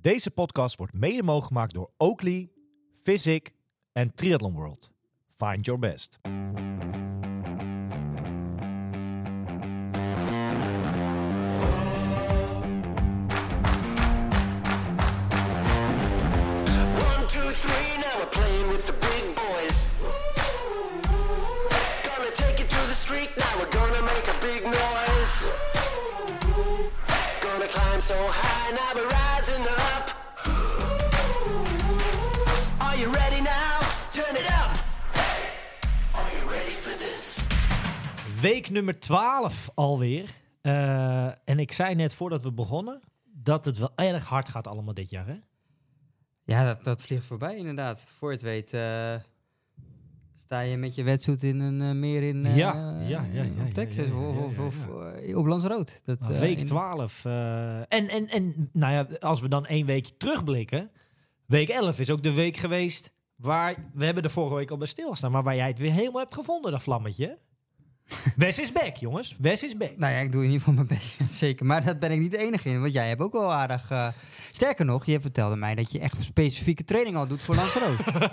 Deze podcast wordt mede mogelijk gemaakt door Oakley, Physic en Triathlon World. Find your best. So high, now we're rising up. Are you ready now? Turn it up. Hey, are you ready for this? Week nummer 12 alweer. En ik zei net voordat we begonnen dat het wel erg hard gaat allemaal dit jaar, hè? Ja, dat vliegt voorbij inderdaad. Voor je het weet sta je met je wetsuit in een meer in op Texas of op Lanzarote. Week 12. En nou ja, als we dan 1 weekje terugblikken. Week 11 is ook de week geweest waar, we hebben er vorige week al bij stilgestaan, maar waar jij het weer helemaal hebt gevonden, dat vlammetje. Wes is back, jongens. Wes is back. Nou ja, ik doe in ieder geval mijn best. Zeker. Maar dat ben ik niet de enige in. Want jij hebt ook wel aardig... Sterker nog, je vertelde mij dat je echt specifieke training al doet voor Lanzarote.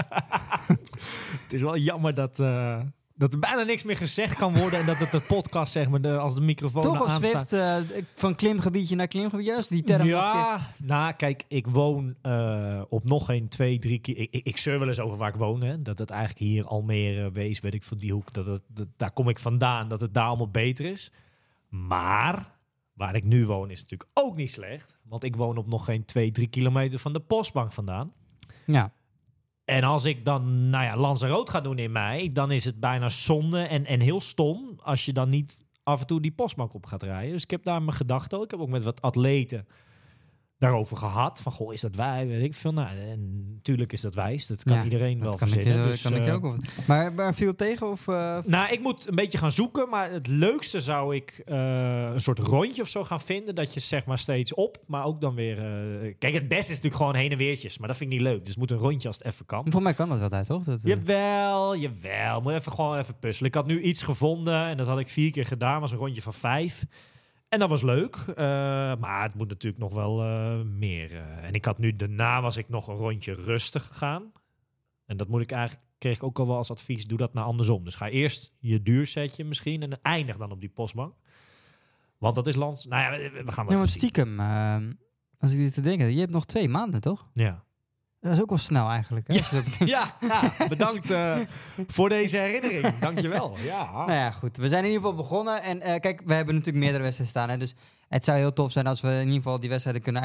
Het is wel jammer dat er bijna niks meer gezegd kan worden. En dat het de podcast, zeg maar, als de microfoon toch aanstaat. Toch op Zwift, van klimgebiedje naar klimgebiedje. Als die term nou kijk, ik woon op nog geen 2-3 keer. Ik zeur wel eens over waar ik woon. Hè. Dat het eigenlijk hier Almere, Wees, weet ik van die hoek. Daar kom ik vandaan, dat het daar allemaal beter is. Maar waar ik nu woon is natuurlijk ook niet slecht. Want ik woon op nog geen 2-3 kilometer van de postbank vandaan. Ja. En als ik dan Lanzarote ga doen in mei, dan is het bijna zonde en heel stom als je dan niet af en toe die postbank op gaat rijden. Dus ik heb daar mijn gedachten. Ik heb ook met wat atleten daarover gehad. Van, goh, is dat wij? Weet ik veel. Nou, en natuurlijk is dat wijs. Dat kan iedereen wel verzinnen. Dus, kan ik ook wel. Maar viel het tegen? Of, Nou, ik moet een beetje gaan zoeken. Maar het leukste zou ik een soort rondje of zo gaan vinden. Dat je zeg maar steeds op, maar ook dan weer... Kijk, het beste is natuurlijk gewoon heen en weertjes. Maar dat vind ik niet leuk. Dus het moet een rondje als het even kan. Voor mij kan dat wel uit, toch? Jawel. Moet gewoon even puzzelen. Ik had nu iets gevonden en dat had ik 4 keer gedaan. Was een rondje van 5. En dat was leuk, maar het moet natuurlijk nog wel meer. En ik had nu, daarna was ik nog een rondje rustig gegaan. En dat kreeg ik ook al wel als advies, doe dat nou andersom. Dus ga eerst je duursetje misschien en eindig dan op die postbank. Want dat is land. Nou ja, we gaan wel stiekem, als ik dit te denken, je hebt nog 2 maanden, toch? Ja. Dat is ook wel snel eigenlijk. Hè? Ja, bedankt voor deze herinnering. Dankjewel. Ja. Nou ja, goed. We zijn in ieder geval begonnen. En kijk, we hebben natuurlijk meerdere wedstrijden staan. Hè, dus het zou heel tof zijn als we in ieder geval die wedstrijden kunnen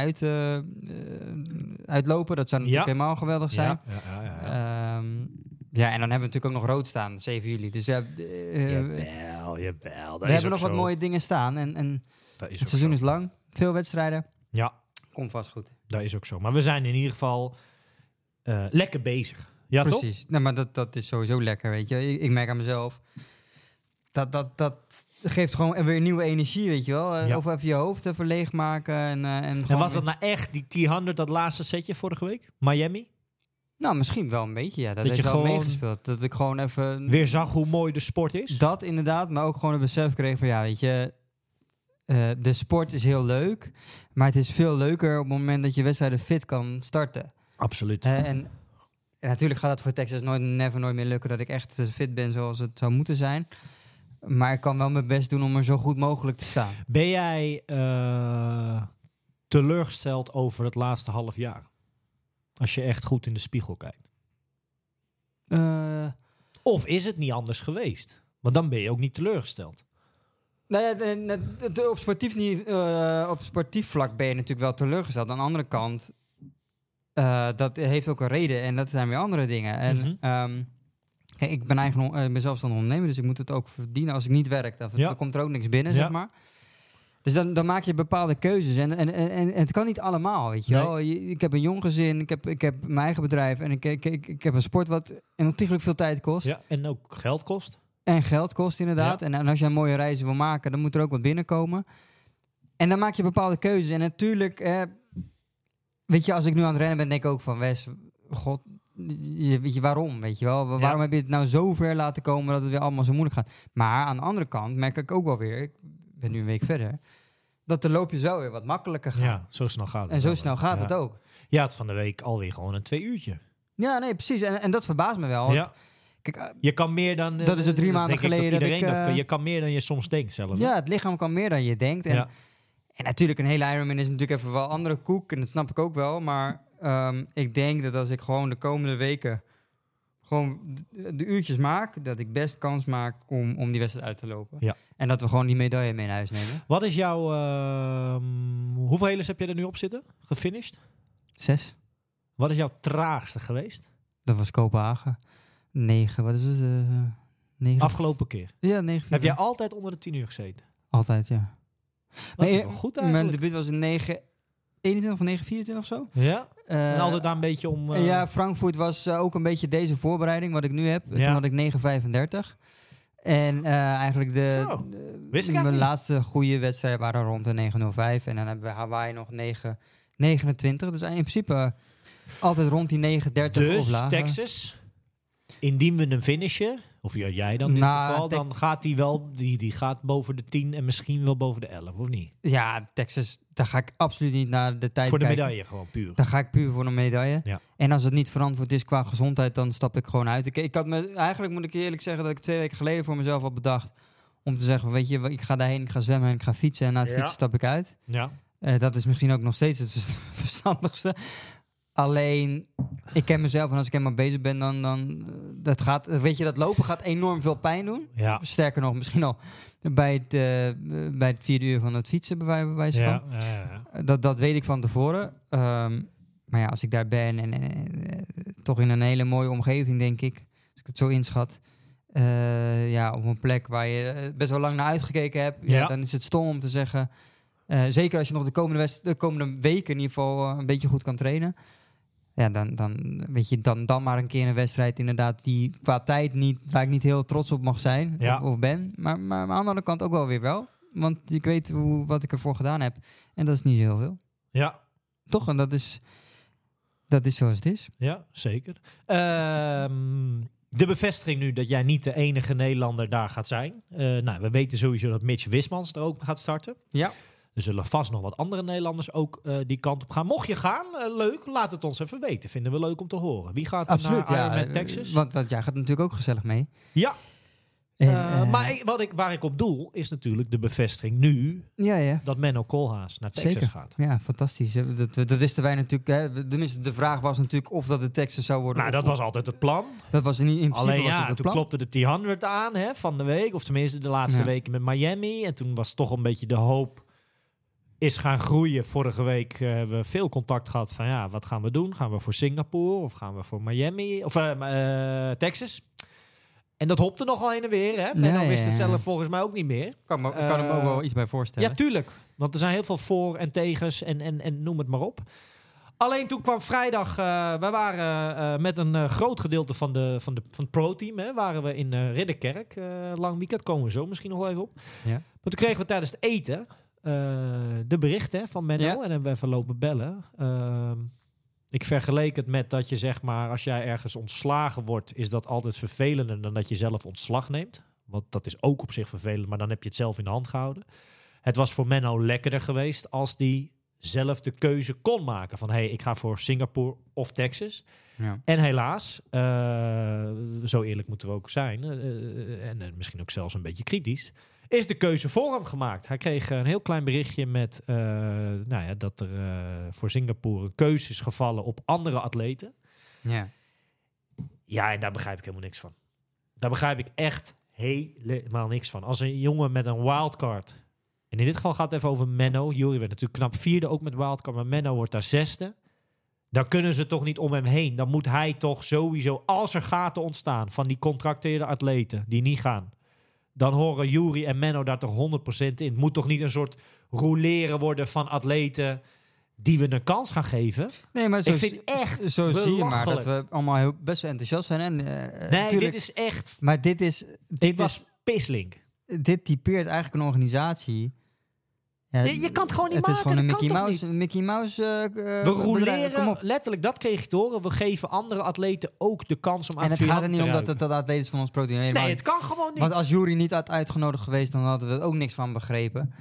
uitlopen. Dat zou natuurlijk helemaal geweldig zijn. Ja, en dan hebben we natuurlijk ook nog rood staan, 7 juli. Dus jawel. We hebben nog wat mooie dingen staan. En het seizoen is lang. Veel wedstrijden. Ja. Komt vast goed. Dat is ook zo. Maar we zijn in ieder geval lekker bezig. Ja, precies. Toch? Nou, maar dat is sowieso lekker, weet je. Ik merk aan mezelf. Dat geeft gewoon weer nieuwe energie, weet je wel. Of even je hoofd even leegmaken. En was dat nou echt die T100, dat laatste setje vorige week? Miami? Nou, misschien wel een beetje, ja. Dat je heeft wel gewoon meegespeeld. Dat ik gewoon even... weer zag hoe mooi de sport is? Dat inderdaad, maar ook gewoon een besef kreeg van, ja, weet je... de sport is heel leuk, maar het is veel leuker op het moment dat je wedstrijden fit kan starten. Absoluut. En natuurlijk gaat dat voor Texas nooit meer lukken dat ik echt fit ben zoals het zou moeten zijn. Maar ik kan wel mijn best doen om er zo goed mogelijk te staan. Ben jij teleurgesteld over het laatste half jaar? Als je echt goed in de spiegel kijkt. Of is het niet anders geweest? Want dan ben je ook niet teleurgesteld. Nou ja, op sportief vlak ben je natuurlijk wel teleurgesteld. Aan de andere kant, dat heeft ook een reden en dat zijn weer andere dingen. En kijk, ik ben zelfstandig ondernemer, dus ik moet het ook verdienen. Als ik niet werk, dan komt er ook niks binnen, zeg maar. Dus dan maak je bepaalde keuzes. En het kan niet allemaal, weet je wel. Ik heb een jong gezin, ik heb mijn eigen bedrijf en ik heb een sport wat ontiegelijk veel tijd kost. Ja, en ook geld kost. En geld kost inderdaad. Ja. En als je een mooie reizen wil maken, dan moet er ook wat binnenkomen. En dan maak je bepaalde keuzes. En natuurlijk, weet je, als ik nu aan het rennen ben, denk ik ook van, Wes, god, weet je waarom, weet je wel? Waarom heb je het nou zo ver laten komen dat het weer allemaal zo moeilijk gaat? Maar aan de andere kant merk ik ook wel weer, ik ben nu een week verder, dat de loopjes wel weer wat makkelijker gaan. Ja, zo snel gaat het. En zo wel. snel gaat Ja. het ook. Je had van de week alweer gewoon een 2 uurtje. Ja, nee, precies. En dat verbaast me wel. Ja. Kijk, Je kan meer dan... Dat is het 3 maanden denk ik dat geleden dat iedereen ik, dat kan. Je kan meer dan je soms denkt zelf. hè? ja, het lichaam kan meer dan je denkt. En, Ja. en natuurlijk, een hele Ironman is natuurlijk even wel andere koek. En dat snap ik ook wel. Maar ik denk dat als ik gewoon de komende weken gewoon de uurtjes maak, dat ik best kans maak om die wedstrijd uit te lopen. Ja. En dat we gewoon die medaille mee naar huis nemen. Wat is jouw... hoeveel helers heb je er nu op zitten? Gefinished? 6. Wat is jouw traagste geweest? Dat was Kopenhagen. 9, wat is het? 9. Afgelopen keer. Ja, 9. Heb jij altijd onder de 10 uur gezeten? Altijd, ja. Dat vind ik wel goed Mijn eigenlijk. debuut was in 9:21 of 9:24 of zo. Ja? En altijd daar een beetje om... Ja, Frankfurt was ook een beetje deze voorbereiding wat ik nu heb. Ja. Toen had ik 9:35. En eigenlijk Zo, wist ik mijn eigenlijk niet. laatste goede wedstrijd waren rond de 9:05. En dan hebben we Hawaii nog 9:29. Dus in principe altijd rond die 9:30 of Dus lager. Texas, indien we hem finishen, of jij dan in dit Nou, geval, dan gaat die wel, die gaat boven de 10 en misschien wel boven de 11, of niet? Ja, Texas, daar ga ik absoluut niet naar de tijd Voor de kijken. medaille gewoon puur. Dan ga ik puur voor een medaille. Ja. En als het niet verantwoord is qua gezondheid, dan stap ik gewoon uit. Ik had eigenlijk moet ik eerlijk zeggen dat ik 2 weken geleden voor mezelf had bedacht om te zeggen, weet je, ik ga daarheen, ik ga zwemmen en ik ga fietsen. En na het Ja. fietsen stap ik uit. Ja. Dat is misschien ook nog steeds het verstandigste. Alleen, ik ken mezelf en als ik helemaal bezig ben, dan dat gaat, weet je, dat lopen gaat enorm veel pijn doen. Ja. Sterker nog, misschien al bij het 4 uur van het fietsen bij wijze van. Ja. Dat weet ik van tevoren. Maar ja, als ik daar ben en toch in een hele mooie omgeving, denk ik, als ik het zo inschat, op een plek waar je best wel lang naar uitgekeken hebt, Ja. dan is het stom om te zeggen, zeker als je nog de komende weken in ieder geval een beetje goed kan trainen, ja, dan weet je, dan maar een keer een wedstrijd inderdaad die qua tijd niet, waar ik niet heel trots op mag zijn Ja. of ben, maar aan de andere kant ook wel weer wel. Want ik weet wat ik ervoor gedaan heb. En dat is niet zo heel veel. Ja. Toch? En dat is zoals het is. Ja, zeker. De bevestiging nu dat jij niet de enige Nederlander daar gaat zijn. We weten sowieso dat Mitch Wismans er ook gaat starten. Ja. Er zullen vast nog wat andere Nederlanders ook die kant op gaan. Mocht je gaan, leuk, laat het ons even weten. Vinden we leuk om te horen. Wie gaat er Absoluut, naar ja. Ironman Texas? Want jij gaat natuurlijk ook gezellig mee. Ja, En, maar waar ik op doel is natuurlijk de bevestiging nu ja. dat Menno Koolhaas naar Texas Zeker. gaat. Ja, fantastisch. Dat wisten wij natuurlijk. Hè. Tenminste, de vraag was natuurlijk of dat de Texas zou worden. Nou, of- dat was altijd het plan. Dat was in principe Alleen was dat ja, het toen plan. klopte de T100 aan van de week. Of tenminste de laatste Ja. weken met Miami. En toen was toch een beetje de hoop is gaan groeien. Vorige week hebben we veel contact gehad van ja, wat gaan we doen? Gaan we voor Singapore of gaan we voor Miami? Of Texas? En dat hopte nogal heen en weer. Hè? Menno Ja, wist het ja. zelf volgens mij ook niet meer. Kan hem ook wel iets bij voorstellen. Ja, tuurlijk. Want er zijn heel veel voor- en tegens en noem het maar op. Alleen toen kwam vrijdag, we waren met een groot gedeelte van het pro-team, waren we in Ridderkerk. Lang weekend, komen we zo misschien nog wel even op. Ja. Maar toen kregen we tijdens het eten de berichten van Menno Ja. en hebben we even lopen bellen. Ik vergeleek het met dat je zeg maar, als jij ergens ontslagen wordt, is dat altijd vervelender dan dat je zelf ontslag neemt. Want dat is ook op zich vervelend, maar dan heb je het zelf in de hand gehouden. Het was voor Menno lekkerder geweest als die zelf de keuze kon maken van hey, ik ga voor Singapore of Texas. Ja. En helaas, zo eerlijk moeten we ook zijn, en misschien ook zelfs een beetje kritisch, is de keuze voor hem gemaakt. Hij kreeg een heel klein berichtje met dat er voor Singapore een keuze is gevallen op andere atleten. Ja. Ja, en daar begrijp ik helemaal niks van. Daar begrijp ik echt helemaal niks van. Als een jongen met een wildcard, en in dit geval gaat het even over Menno. Jury werd natuurlijk knap 4e ook met wildcard, maar Menno wordt daar 6e. Dan kunnen ze toch niet om hem heen. Dan moet hij toch sowieso, als er gaten ontstaan van die contracteerde atleten die niet gaan, dan horen Jury en Menno daar toch 100% in. Het moet toch niet een soort rouleren worden van atleten die we een kans gaan geven? Nee, maar Ik vind echt zo zie je maar dat belachelijk. we allemaal best wel enthousiast zijn. En, Nee, tuurlijk, dit is echt... maar Dit was pislink. dit typeert eigenlijk een organisatie. Ja, Je kan het gewoon niet het maken. is gewoon een dat kan Mickey toch Mouse. niet? Een Mickey Mouse. We bedrijf. Kom roleren, op. letterlijk, dat kreeg je te horen. We geven andere atleten ook de kans om aan En het het gaat er niet om dat het het atleet is van ons proteïne. Nee, het kan gewoon niet. Want als Jury niet had uitgenodigd geweest, dan hadden we er ook niks van begrepen.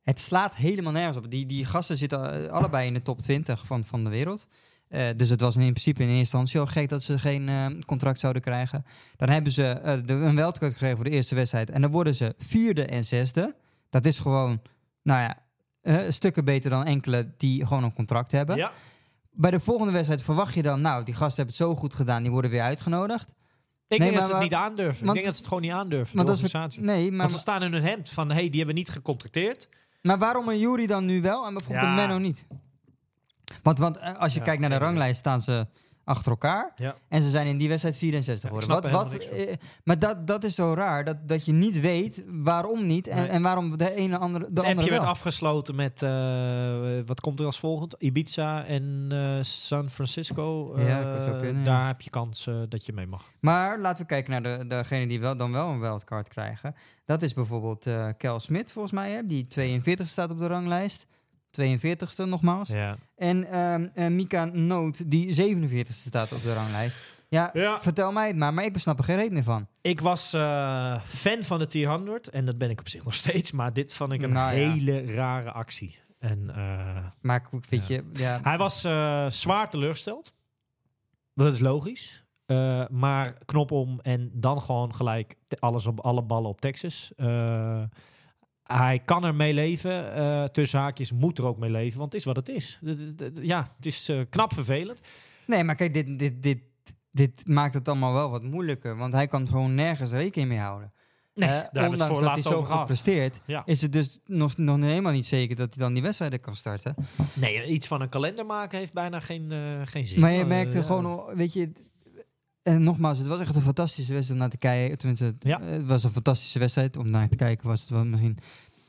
Het slaat helemaal nergens op. Die gasten zitten allebei in de top 20 van de wereld. Dus het was in principe in eerste instantie al gek dat ze geen contract zouden krijgen. Dan hebben ze een wildcard gekregen voor de eerste wedstrijd. En dan worden ze 4e en 6e. Dat is gewoon, stukken beter dan enkele die gewoon een contract hebben. Ja. Bij de volgende wedstrijd verwacht je dan, die gasten hebben het zo goed gedaan, die worden weer uitgenodigd. Ik Nee, denk dat maar ze het niet aandurven. Ik want- denk dat ze het gewoon niet aandurven, de Want als we- organisatie. Nee, maar, Want ze staan in hun hemd van, die hebben we niet gecontracteerd. maar waarom een Jury dan nu wel en bijvoorbeeld Ja. een Menno niet? Want als je Ja, kijkt naar de geen idee. ranglijst, staan ze achter elkaar. Ja. En ze zijn in die wedstrijd 64 Ja, ik geworden. snap er helemaal niks Maar dat is zo raar, dat je niet weet waarom niet en, Nee. en waarom de ene andere, de Het andere appje wel. werd afgesloten met, wat komt er als volgend? Ibiza en San Francisco. Ja, dat zou kunnen, ja. Daar heb je kans dat je mee mag. Maar laten we kijken naar degene die dan wel een wildcard krijgen. Dat is bijvoorbeeld Kel Smit, volgens mij, hè, die 42 staat op de ranglijst. 42ste nogmaals. Ja. En Mika Noot, die 47ste staat op de ranglijst. Ja, Ja. vertel mij het maar ik snap er geen reet meer van. Ik was fan van de Tier 100 en dat ben ik op zich nog steeds. Maar dit vond ik een Nou ja. hele rare actie. En Maar ik vind je... Ja, hij was zwaar teleurgesteld. Dat is logisch. Maar knop om en dan gewoon gelijk alle ballen op Texas. Hij kan er mee leven. Tussen haakjes moet er ook mee leven. Want het is wat het is. Ja, het is knap vervelend. nee, maar kijk, dit maakt het allemaal wel wat moeilijker. Want hij kan gewoon nergens rekening mee houden. Nee, daar hebben we het ondanks voor dat laatst hij zo over goed gehad. presteert, Ja. is het dus nog helemaal niet zeker dat hij dan die wedstrijden kan starten. Nee, iets van een kalender maken heeft bijna geen zin. Maar je merkte gewoon, weet je... En nogmaals, het was echt een fantastische wedstrijd om naar te kijken. Tenminste, Ja. het was een fantastische wedstrijd om naar te kijken. Was het wel misschien.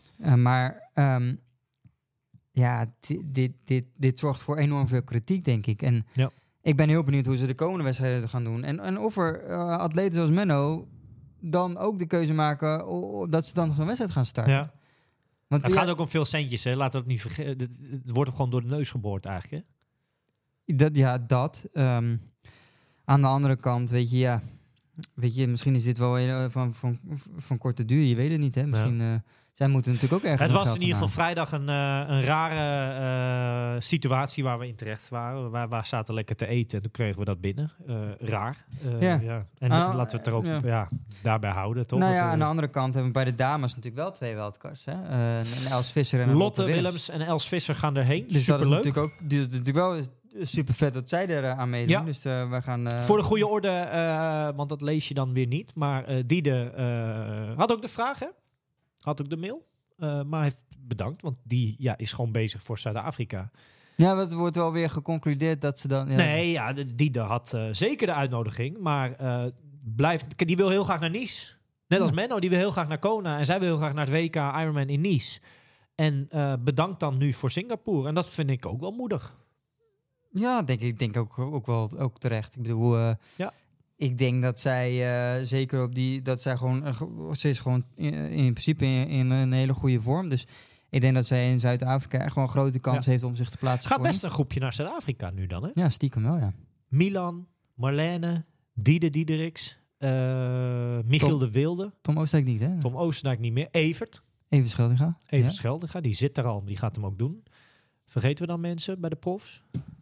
Dit zorgt voor enorm veel kritiek, denk ik. En Ja. ik ben heel benieuwd hoe ze de komende wedstrijden gaan doen. En of er atleten zoals Menno dan ook de keuze maken dat ze dan zo'n wedstrijd gaan starten. Ja. Want Het gaat ook om veel centjes, hè. Laten we het niet vergeten. Het wordt gewoon door de neus geboord eigenlijk, hè. Dat. Aan de andere kant, weet je, misschien is dit wel van korte duur. Je weet het niet, hè. Misschien, zij moeten natuurlijk ook ergens Het nog was geld in ieder geval vandaan. vrijdag een rare situatie waar we in terecht waren. We zaten lekker te eten en toen kregen we dat binnen. Raar. Ja. En Ah, laten we het er ook ja. daarbij houden, toch? Nou ja, Dat, aan de andere kant hebben we bij de dames natuurlijk wel 2 wildcards. Hè? Een Els Visser en een Lotte Willems en Els Visser gaan erheen. Dus dat is Superleuk. natuurlijk ook natuurlijk wel super vet dat zij er aan meedoen. Ja. Dus wij gaan... Voor de goede orde, want dat lees je dan weer niet. Maar Diede had ook de vraag, hè? Had ook de mail. Maar heeft bedankt, want die is gewoon bezig voor Zuid-Afrika. Ja, het wordt wel weer geconcludeerd dat ze dan... Ja, Nee, ja, Diede had zeker de uitnodiging. Maar die wil heel graag naar Nice. Net als Menno, die wil heel graag naar Kona. En zij wil heel graag naar het WK Ironman in Nice. En bedankt dan nu voor Singapore. En dat vind ik ook wel moedig. Ja, denk ook wel ook terecht. Ik bedoel, Ja. ik denk dat zij zeker op dat zij gewoon, ze is gewoon in principe in een hele goede vorm. Dus ik denk dat zij in Zuid-Afrika echt wel een grote kans heeft om zich te plaatsen. Gaat voor best een groepje naar Zuid-Afrika nu dan, hè? Ja, stiekem wel, ja. Milan, Marlene, Diede Diederiks, Michiel Tom. de Wilde, Tom Oosterk niet, hè? Tom Oosterdijk niet meer, Evert Scheldinga. Evert Ja. Scheldinga, die zit er al, die gaat hem ook doen. Vergeten we dan mensen bij de profs?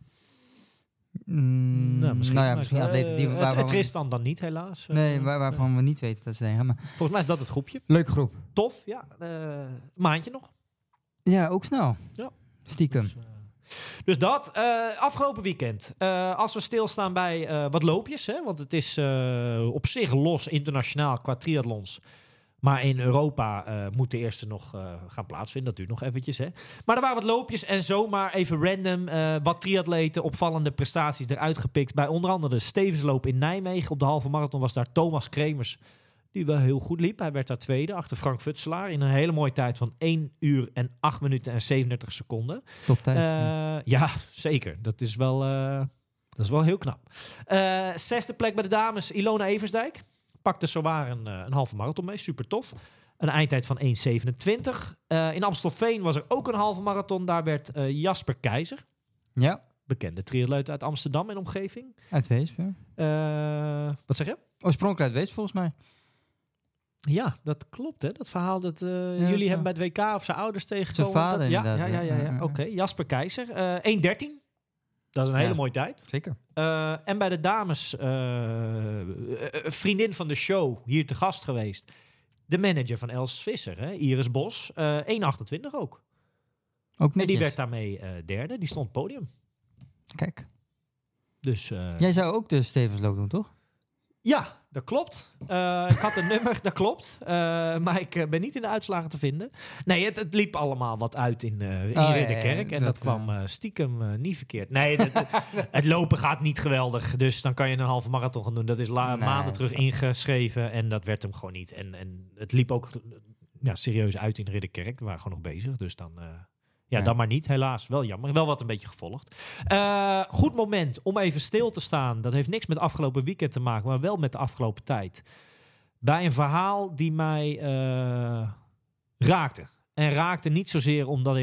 Misschien atleten die het Tristan dan niet, helaas. Nee, waarvan we niet weten dat ze heen gaan. Maar Volgens mij is dat het groepje. leuke groep. Tof, ja. Maandje nog. Ja, ook snel. Ja. Stiekem. Dus dat. Afgelopen weekend. Als we stilstaan bij wat loopjes. Hè, want het is op zich los internationaal qua triathlons. Maar in Europa moet de eerste nog gaan plaatsvinden. Dat duurt nog eventjes. Hè. Maar er waren wat loopjes en zomaar even random wat triatleten opvallende prestaties eruit gepikt. Bij onder andere de Stevensloop in Nijmegen. Op de halve marathon was daar Thomas Kremers. Die wel heel goed liep. Hij werd daar tweede achter Frank Futselaar. In een hele mooie tijd van 1 uur en 8 minuten en 37 seconden. Top tijd. Ja, zeker. Dat is wel heel knap. 6e plek bij de dames. Ilona Eversdijk. Pakte zowaar een halve marathon mee. Super tof. Een eindtijd van 1:27. In Amstelveen was er ook een halve marathon. Daar werd Jasper Keizer. Ja, Bekende triatleet uit Amsterdam en omgeving. uit Weesp. Ja. Wat zeg je? Oorspronkelijk uit Weesp, volgens mij. Ja, dat klopt, hè? Dat verhaal dat jullie dat hebben bij het WK of zijn ouders tegengekomen. Zijn vader Ja. inderdaad, Oké, Jasper Keizer. 1:13. Dat is een hele mooie tijd. Zeker. En bij de dames, een vriendin van de show, hier te gast geweest. De manager van Els Visser, hè? Iris Bos. 1:28 ook. Ook En die netjes. werd daarmee derde. Die stond podium. Kijk. Dus Jij zou ook de Stevensloop doen, toch? ja, dat klopt. Ik had een nummer, dat klopt. Maar ik ben niet in de uitslagen te vinden. Nee, het liep allemaal wat uit in Ridderkerk. En dat kwam stiekem niet verkeerd. Nee, het lopen gaat niet geweldig. Dus dan kan je een halve marathon gaan doen. Dat is maanden terug ingeschreven. En dat werd hem gewoon niet. En het liep ook serieus uit in Ridderkerk. We waren gewoon nog bezig. Dus dan... dan maar niet, helaas. Wel jammer. Wel wat een beetje gevolgd. Goed moment om even stil te staan. Dat heeft niks met afgelopen weekend te maken, maar wel met de afgelopen tijd. Bij een verhaal die mij raakte. En raakte niet zozeer omdat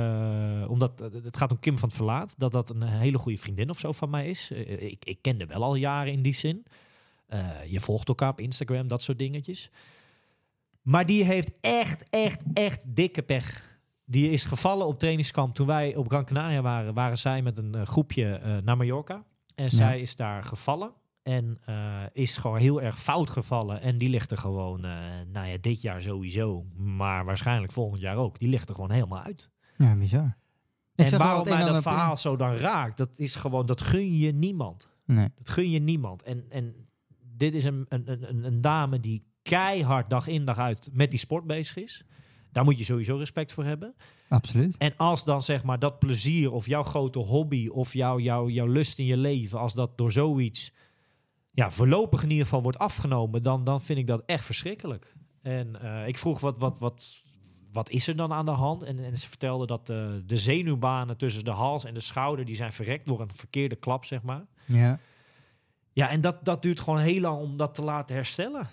het gaat om Kim van het Verlaat. Dat een hele goede vriendin of zo van mij is. Ik kende wel al jaren in die zin. Je volgt elkaar op Instagram, dat soort dingetjes. Maar die heeft echt dikke pech. Die is gevallen op trainingskamp. Toen wij op Gran Canaria waren zij met een groepje naar Mallorca. En zij is daar gevallen. En is gewoon heel erg fout gevallen. En die ligt er gewoon, dit jaar sowieso. Maar waarschijnlijk volgend jaar ook. Die ligt er gewoon helemaal uit. Ja, bizar. En waarom mij dat verhaal zo dan raakt, dat is gewoon, dat gun je niemand. Nee. Dat gun je niemand. En dit is een dame die keihard dag in dag uit met die sport bezig is. Daar moet je sowieso respect voor hebben. Absoluut. En als dan zeg maar dat plezier of jouw grote hobby of jouw lust in je leven, als dat door zoiets voorlopig in ieder geval wordt afgenomen, dan vind ik dat echt verschrikkelijk. En ik vroeg wat is er dan aan de hand? En ze vertelde dat de zenuwbanen tussen de hals en de schouder, die zijn verrekt door een verkeerde klap, zeg maar. Ja. Ja, en dat duurt gewoon heel lang om dat te laten herstellen.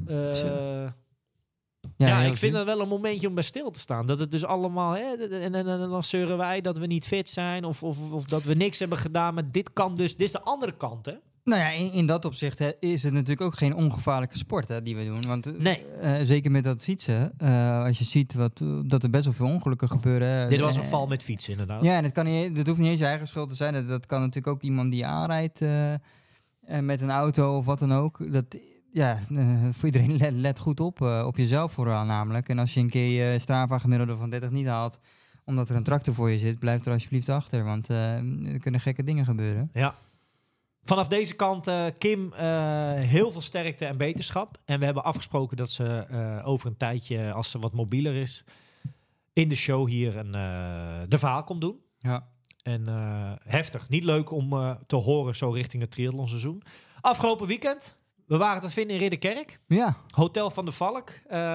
Ik vind dat wel een momentje om bij stil te staan. Dat het dus allemaal... en dan zeuren wij dat we niet fit zijn of dat we niks hebben gedaan. Maar dit kan dus... Dit is de andere kant, hè? Nou ja, in dat opzicht is het natuurlijk ook geen ongevaarlijke sport die we doen. Want nee. Zeker met dat fietsen, als je ziet dat er best wel veel ongelukken gebeuren. Dit was een val met fietsen, inderdaad. Ja, en dat hoeft niet eens je eigen schuld te zijn. Dat kan natuurlijk ook iemand die aanrijdt met een auto of wat dan ook. Dat... Ja, voor iedereen let goed op jezelf vooral namelijk. En als je een keer je Strava gemiddelde van 30 niet haalt, omdat er een tractor voor je zit, blijf er alsjeblieft achter. Want er kunnen gekke dingen gebeuren. Ja. Vanaf deze kant, Kim, heel veel sterkte en beterschap. En we hebben afgesproken dat ze over een tijdje, als ze wat mobieler is, in de show hier de verhaal komt doen. Ja. En heftig. Niet leuk om te horen zo richting het triathlonseizoen. Afgelopen weekend... We waren te vinden in Ridderkerk. Ja. Hotel van de Valk.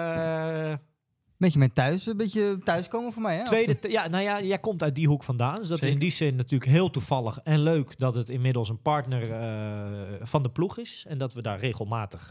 Beetje een beetje thuiskomen voor mij, hè? Jij komt uit die hoek vandaan. Dus dat is in die zin natuurlijk heel toevallig en leuk dat het inmiddels een partner van de ploeg is. En dat we daar regelmatig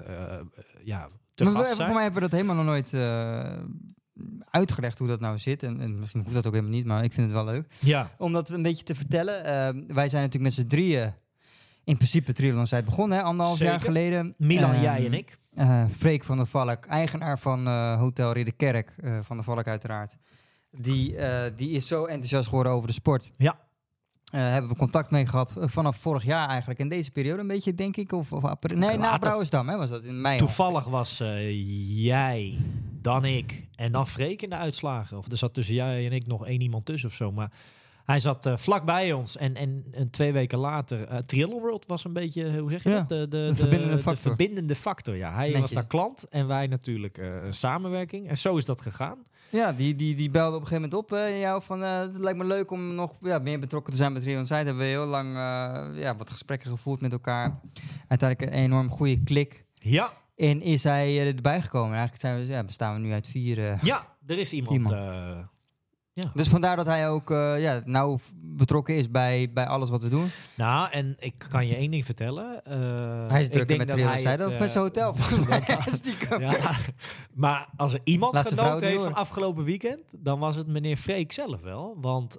te gast zijn. Voor mij hebben we dat helemaal nog nooit uitgelegd hoe dat nou zit. En misschien hoeft dat ook helemaal niet, maar ik vind het wel leuk. Ja. Om dat een beetje te vertellen. Wij zijn natuurlijk met z'n drieën in principe triathlon begonnen, 1,5 jaar geleden. Milan, jij en ik. Freek van der Valk, eigenaar van Hotel Ridderkerk, van der Valk uiteraard. Die is zo enthousiast geworden over de sport. Ja. Hebben we contact mee gehad vanaf vorig jaar eigenlijk. In deze periode een beetje, denk ik. Na Brouwersdam, hè, was dat in mei. Toevallig was jij, dan ik en dan Freek in de uitslagen. Of er zat tussen jij en ik nog 1 iemand tussen of zo. Maar hij zat vlakbij ons en 2 weken later... Triathlon World was een beetje, hoe zeg je dat? De verbindende factor, ja. Hij was daar klant en wij natuurlijk een samenwerking. En zo is dat gegaan. Ja, die belde op een gegeven moment op jou van... het lijkt me leuk om nog meer betrokken te zijn bij Triathlon Zuid. Hebben we heel lang wat gesprekken gevoerd met elkaar. Uiteindelijk een enorm goede klik. Ja. En is hij erbij gekomen. Eigenlijk bestaan we nu uit 4... ja, er is iemand... Ja. Dus vandaar dat hij ook nou betrokken is bij alles wat we doen. Nou, en ik kan je 1 ding vertellen. Hij is drukker met Triathlon of met zijn hotel. Maar als er iemand genoten heeft van afgelopen weekend, dan was het meneer Freek zelf wel. Want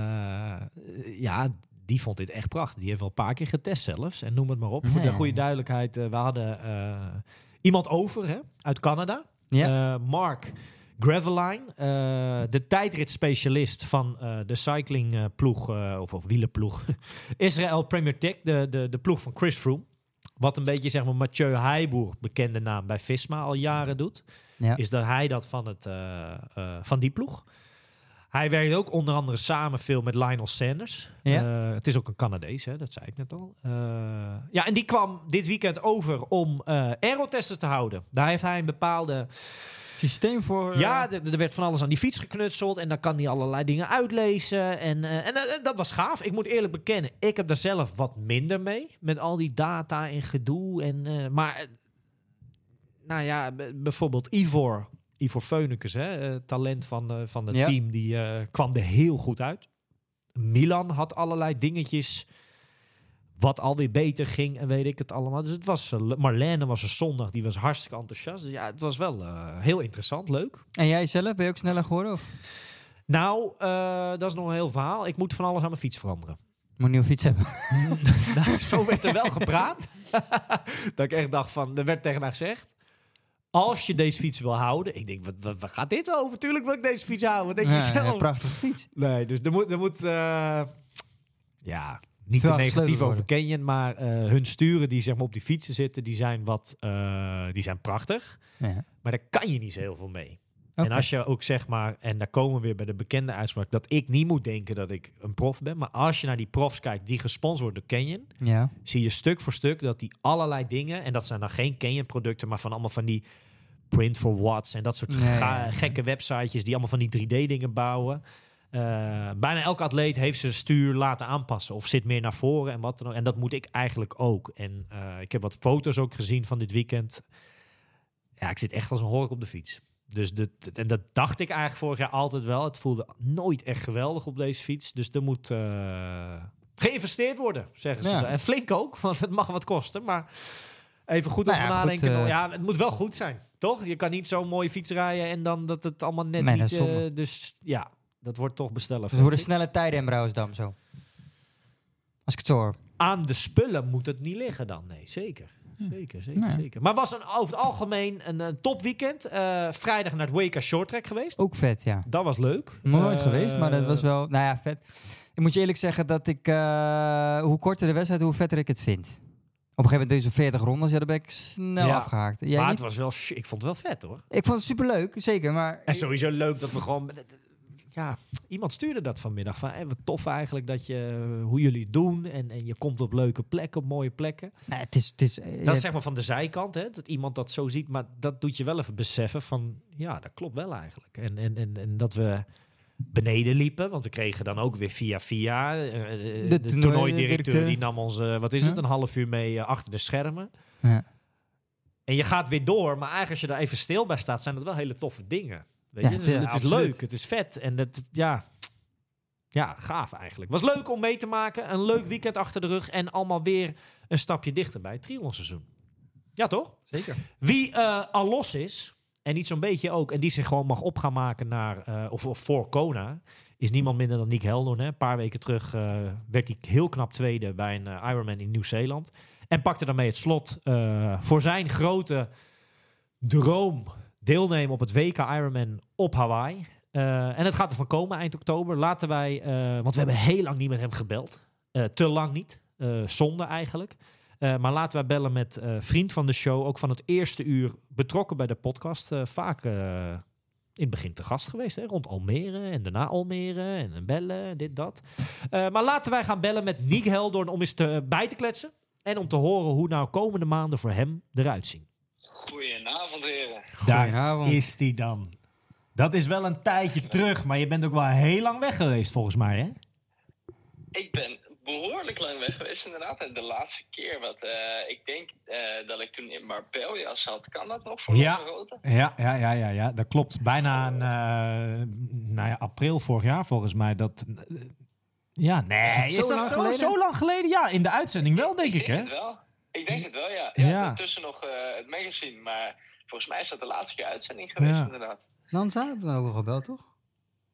die vond dit echt prachtig. Die heeft wel een paar keer getest zelfs. En noem het maar op. Voor de goede duidelijkheid, we hadden... iemand over, hè, uit Canada. Ja. Mark Graveline, de tijdritspecialist van de cyclingploeg, of wielerploeg. Israël Premier Tech, de ploeg van Chris Froome. Wat een beetje, zeg maar, Mathieu Heijboer, bekende naam bij Visma, al jaren doet. Ja. Is dat hij dat van die ploeg. Hij werkt ook onder andere samen veel met Lionel Sanders. Ja. Het is ook een Canadees, hè, dat zei ik net al. Ja, en die kwam dit weekend over om aerotesten te houden. Daar heeft hij een bepaalde... Systeem voor... Ja, er werd van alles aan die fiets geknutseld. En dan kan hij allerlei dingen uitlezen. En dat was gaaf. Ik moet eerlijk bekennen, ik heb daar zelf wat minder mee. Met al die data en gedoe. Maar, nou ja, bijvoorbeeld Ivor Feunekes, hè, talent van het team, die kwam er heel goed uit. Milan had allerlei dingetjes wat alweer beter ging en weet ik het allemaal. Dus het was... Marlene was er zondag, die was hartstikke enthousiast. Dus ja, het was wel heel interessant, leuk. En jij zelf, ben je ook sneller geworden? Of? Nou, dat is nog een heel verhaal. Ik moet van alles aan mijn fiets veranderen. Moet een nieuwe fiets hebben. Nou, zo werd er wel gepraat. Dat ik echt dacht van... Er werd tegen mij gezegd... Als je deze fiets wil houden... Ik denk, wat gaat dit over? Tuurlijk wil ik deze fiets houden. Wat denk je zelf? Een prachtige fiets. Nee, dus er moet ja, niet te Veel negatief gesleuteld over Canyon, maar hun sturen die, zeg maar, op die fietsen zitten, die zijn die zijn prachtig. Ja. Maar daar kan je niet zo heel veel mee. Okay. En als je ook, zeg maar, en daar komen we weer bij de bekende uitspraak, dat ik niet moet denken dat ik een prof ben. Maar als je naar die profs kijkt die gesponsord worden door Canyon, Ja. zie je stuk voor stuk dat die allerlei dingen, en dat zijn dan geen Canyon producten, maar van allemaal van die Print for Watts en dat soort gekke websitejes die allemaal van die 3D dingen bouwen. Bijna elke atleet heeft zijn stuur laten aanpassen of zit meer naar voren en wat dan ook. En dat moet ik eigenlijk ook. En ik heb wat foto's ook gezien van dit weekend. Ja, ik zit echt als een hork op de fiets. Dus en dat dacht ik eigenlijk vorig jaar altijd wel. Het voelde nooit echt geweldig op deze fiets. Dus er moet geïnvesteerd worden, zeggen ze. Ja. En flink ook, want het mag wat kosten. Maar even goed over nadenken. Goed, ja, het moet wel goed zijn, toch? Je kan niet zo'n mooie fiets rijden en dan dat het allemaal net Nee, niet... dat is zonde. Dus ja, dat wordt toch bestellen. Dus het worden snelle tijden in Brouwersdam zo. Als ik het zo hoor. Aan de spullen moet het niet liggen dan. Nee, zeker. Zeker. Nee. Zeker. Maar was over het algemeen een topweekend. Vrijdag naar het WK Shorttrack geweest. Ook vet, ja. Dat was leuk. Nog nooit geweest, maar dat was wel... Nou ja, vet. Ik moet je eerlijk zeggen dat ik... hoe korter de wedstrijd, hoe vetter ik het vind. Op een gegeven moment deze 40 rondes, ja, daar ben ik snel afgehaakt. Jij maar niet? het was wel... Ik vond het wel vet, hoor. Ik vond het superleuk, zeker, maar... En sowieso leuk dat we gewoon... Ja, iemand stuurde dat vanmiddag. Van, wat tof eigenlijk dat hoe jullie het doen. En je komt op leuke plekken, op mooie plekken. Nee, het is Dat is zeg maar van de zijkant, hè, dat iemand dat zo ziet. Maar dat doet je wel even beseffen van... Ja, dat klopt wel eigenlijk. En dat we beneden liepen. Want we kregen dan ook weer via... de toernooidirecteur die nam ons... een half uur mee achter de schermen. Ja. En je gaat weer door. Maar eigenlijk als je daar even stil bij staat... zijn dat wel hele toffe dingen. Weet je? Ja, het is leuk, het is vet. En ja, gaaf eigenlijk. Was leuk om mee te maken. Een leuk weekend achter de rug. En allemaal weer een stapje dichter bij het triathlonseizoen. Ja, toch? Zeker. Wie al los is, en niet zo'n beetje ook... en die zich gewoon mag op gaan maken naar... of voor Kona... is niemand minder dan Nick Heldon. Hè? Een paar weken terug werd hij heel knap tweede... bij een Ironman in Nieuw-Zeeland. En pakte daarmee het slot voor zijn grote droom... deelnemen op het WK Ironman op Hawaii. En het gaat ervan komen eind oktober. Laten wij... want we hebben heel lang niet met hem gebeld. Te lang niet. Zonde eigenlijk. Maar laten wij bellen met vriend van de show. Ook van het eerste uur betrokken bij de podcast. Vaak in het begin te gast geweest. Hè? Rond Almere en daarna Almere. En bellen, dit, dat. Maar laten wij gaan bellen met Nick Heldorn om eens bij te kletsen. En om te horen hoe nou komende maanden voor hem eruit zien. Goedenavond, heren. Goedenavond. Daar is die dan. Dat is wel een tijdje terug, maar je bent ook wel heel lang weg geweest, volgens mij, hè? Ik ben behoorlijk lang weg geweest, inderdaad. En de laatste keer, ik denk dat ik toen in Marbella zat. Kan dat nog voor Lanzarote? Ja, dat klopt. Bijna april vorig jaar, volgens mij. Is dat zo lang geleden? Ja, in de uitzending wel, denk ik, hè? Ik denk het wel, ja. Ja. Tussen nog het magazine, maar volgens mij is dat de laatste keer uitzending geweest, inderdaad. Nansa hebben we ook al gebeld, toch?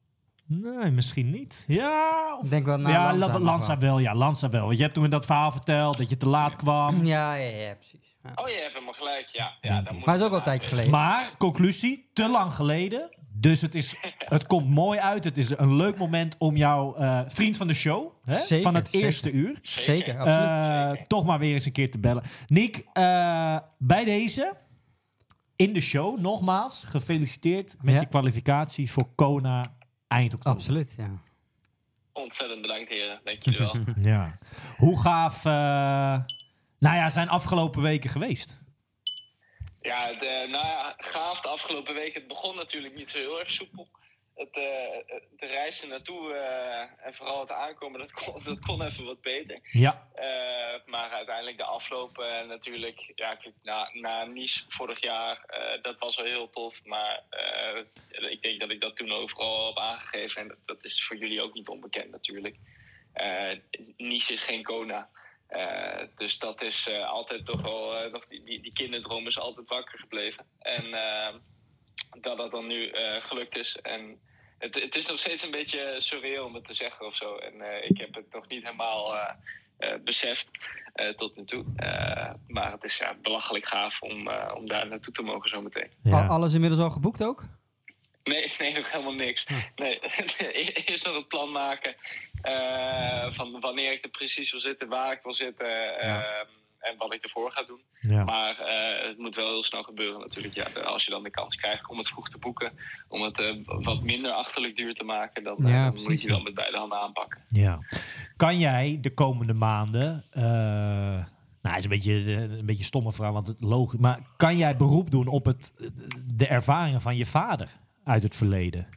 Nee, misschien niet. Ja, Ik denk wel naar Lanza nog Lanza wel. Ja, Lanza wel. Want je hebt toen dat verhaal verteld dat je te laat kwam. Ja, precies. Ja. Oh, je hebt helemaal gelijk. Ja, Denk dan ik. moet Maar het is ook al inderdaad een tijdje geleden. Maar, conclusie, te lang geleden. Dus het komt mooi uit. Het is een leuk moment om jouw vriend van de show, hè, Zeker, van het zeker. eerste uur, Zeker, absoluut. Zeker. toch maar weer eens een keer te bellen. Nick, bij deze, in de show, nogmaals, gefeliciteerd met Ja. je kwalificatie voor Kona eind oktober. Absoluut, ja. Ontzettend bedankt, heren. Dank jullie wel. Ja. Hoe gaaf zijn afgelopen weken geweest? Ja, gaaf de afgelopen week. Het begon natuurlijk niet zo heel erg soepel. De reis er naartoe en vooral het aankomen, dat kon even wat beter. Ja. Maar uiteindelijk de afloop natuurlijk, ja, na Nice vorig jaar, dat was wel heel tof. Maar ik denk dat ik dat toen overal heb aangegeven. En dat is voor jullie ook niet onbekend natuurlijk. Nice is geen Kona. Dus dat is altijd toch wel, nog die kinderdroom is altijd wakker gebleven. En dat dan nu gelukt is. En het is nog steeds een beetje surreal om het te zeggen of zo. En ik heb het nog niet helemaal beseft tot nu toe. Maar het is belachelijk gaaf om daar naartoe te mogen zometeen. Ja. Alles inmiddels al geboekt ook? Nee, nog helemaal niks. Nee, eerst nog het plan maken van wanneer ik er precies wil zitten, waar ik wil zitten en wat ik ervoor ga doen. Ja. Maar het moet wel heel snel gebeuren natuurlijk. Ja, als je dan de kans krijgt om het vroeg te boeken, om het wat minder achterlijk duur te maken, dan moet precies, je wel met beide handen aanpakken. Ja. Kan jij de komende maanden... het is een beetje een stomme vraag, want het logisch. Maar kan jij beroep doen op de ervaringen van je vader uit het verleden?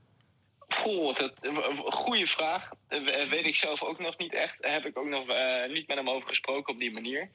Goeie vraag. Weet ik zelf ook nog niet echt. Heb ik ook nog niet met hem over gesproken op die manier.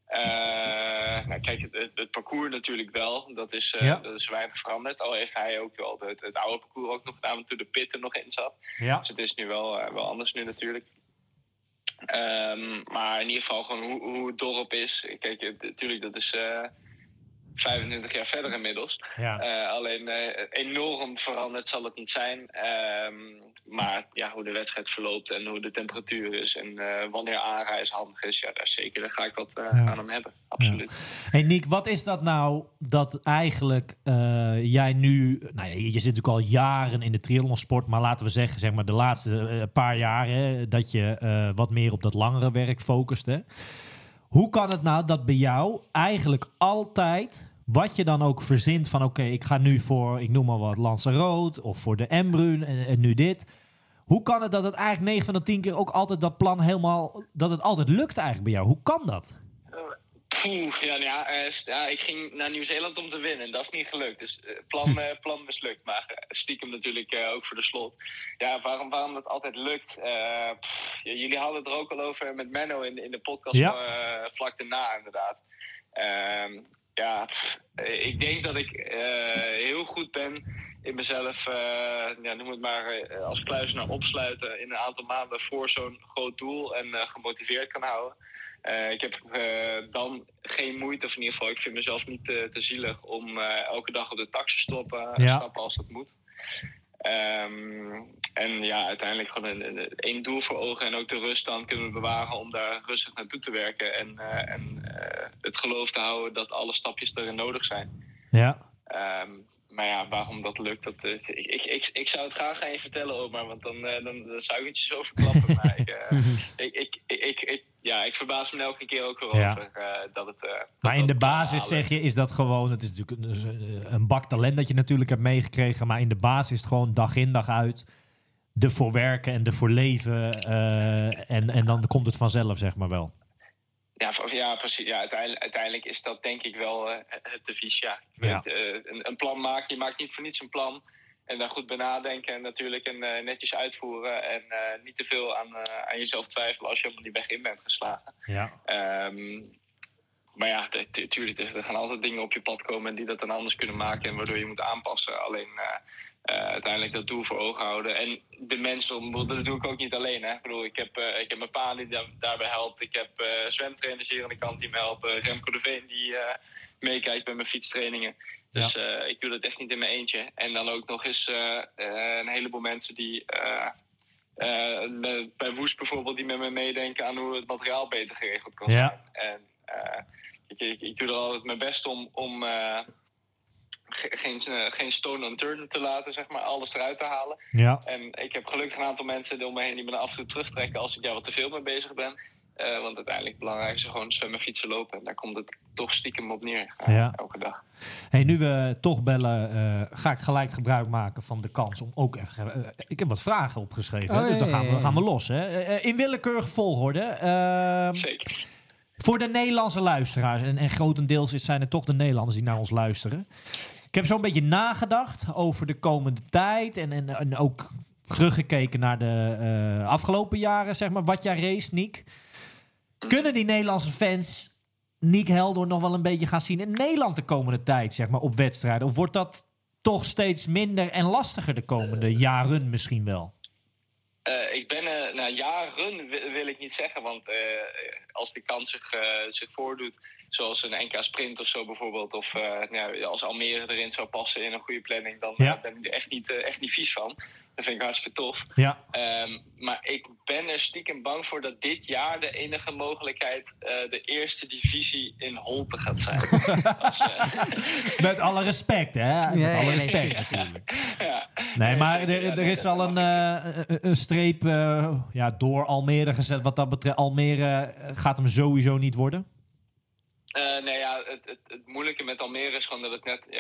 Kijk, het parcours natuurlijk wel. Dat is weinig veranderd. Al heeft hij ook wel het oude parcours ook nog gedaan, toen de pit er nog in zat. Ja. Dus het is nu wel anders nu natuurlijk. Maar in ieder geval gewoon hoe het dorp is. Kijk, natuurlijk, dat is 25 jaar verder inmiddels. Ja. Alleen enorm veranderd zal het niet zijn. Maar ja, hoe de wedstrijd verloopt en hoe de temperatuur is en wanneer aanreis handig is, ja, daar ga ik wat aan hem hebben. Absoluut. Hey Nick, wat is dat nou dat eigenlijk jij nu... Nou ja, je zit natuurlijk al jaren in de triathlonsport, maar laten we zeggen, zeg maar de laatste paar jaar, hè, dat je wat meer op dat langere werk focust. Hè? Hoe kan het nou dat bij jou eigenlijk altijd, wat je dan ook verzint van oké, ik ga nu voor, ik noem maar wat, Lanzarote of voor de Embrun en nu dit. Hoe kan het dat het eigenlijk 9 van de 10 keer ook altijd dat plan helemaal, dat het altijd lukt eigenlijk bij jou? Hoe kan dat? Ik ging naar Nieuw-Zeeland om te winnen en dat is niet gelukt. Dus plan mislukt, maar stiekem natuurlijk ook voor de slot. Ja, waarom dat altijd lukt? Jullie hadden het er ook al over met Menno in de podcast vlak daarna inderdaad. Ik denk dat ik heel goed ben in mezelf, noem het maar, als kluizenaar opsluiten in een aantal maanden voor zo'n groot doel en gemotiveerd kan houden. Ik heb dan geen moeite, of in ieder geval, ik vind mezelf niet te zielig om elke dag op de tax te stappen als dat moet. Uiteindelijk gewoon één doel voor ogen en ook de rust dan kunnen we bewaren om daar rustig naartoe te werken en het geloof te houden dat alle stapjes erin nodig zijn. Ja. Maar ja, waarom dat lukt, ik zou het graag aan je vertellen, Omar, want dan zou ik het je zo verklappen. Maar ik verbaas me elke keer ook weer over dat het... Maar in de basis zeg je, is dat gewoon... Het is natuurlijk een bak talent dat je natuurlijk hebt meegekregen, maar in de basis is het gewoon dag in, dag uit ervoor werken en ervoor leven en dan komt het vanzelf, zeg maar wel. Ja, precies. Ja, uiteindelijk is dat denk ik wel het devies. Ja. Een plan maken. Je maakt niet voor niets een plan. En daar goed bij nadenken en natuurlijk netjes uitvoeren. En niet te veel aan jezelf twijfelen als je helemaal die weg in bent geslagen. Ja. Maar ja, natuurlijk, er gaan altijd dingen op je pad komen die dat dan anders kunnen maken en waardoor je moet aanpassen. Alleen uiteindelijk dat doel voor ogen houden. En de mensen, dat doe ik ook niet alleen. Hè. Ik bedoel, ik heb mijn pa die daarbij helpt. Ik heb zwemtrainers hier aan de kant die me helpen. Remco de Veen die meekijkt bij mijn fietstrainingen. Dus ik doe dat echt niet in mijn eentje. En dan ook nog eens een heleboel mensen die bij Woest bijvoorbeeld, die met me meedenken aan hoe het materiaal beter geregeld kan zijn. En ik doe er altijd mijn best om geen stone unturned te laten, zeg maar, alles eruit te halen. Ja. En ik heb gelukkig een aantal mensen om me heen die me af en toe terugtrekken als ik daar wat te veel mee bezig ben. Want uiteindelijk het belangrijkste is gewoon zwemmen, fietsen, lopen. En daar komt het toch stiekem op neer, elke dag. Hey, nu we toch bellen, ga ik gelijk gebruik maken van de kans om ook even... ik heb wat vragen opgeschreven, dus dan gaan we los. Hè? In willekeurige volgorde. Zeker. Voor de Nederlandse luisteraars, en grotendeels zijn het toch de Nederlanders die naar ons luisteren. Ik heb zo'n beetje nagedacht over de komende tijd en ook teruggekeken naar de afgelopen jaren, zeg maar, wat jij race, Niek. Kunnen die Nederlandse fans Niek Helder nog wel een beetje gaan zien in Nederland de komende tijd, zeg maar, op wedstrijden? Of wordt dat toch steeds minder en lastiger de komende jaren misschien wel? Ik ben jaren wil ik niet zeggen, want als die kans zich voordoet, zoals een NK Sprint of zo bijvoorbeeld, of als Almere erin zou passen in een goede planning, dan ben ik er echt niet vies van. Dat vind ik hartstikke tof. Ja. Maar ik ben er stiekem bang voor dat dit jaar de enige mogelijkheid de eerste divisie in Holte gaat zijn. Met alle respect, hè? Met alle respect natuurlijk. Ja. Nee, maar er is al een streep door Almere gezet. Wat dat betreft, Almere gaat hem sowieso niet worden. Het moeilijke met Almere is gewoon dat het net...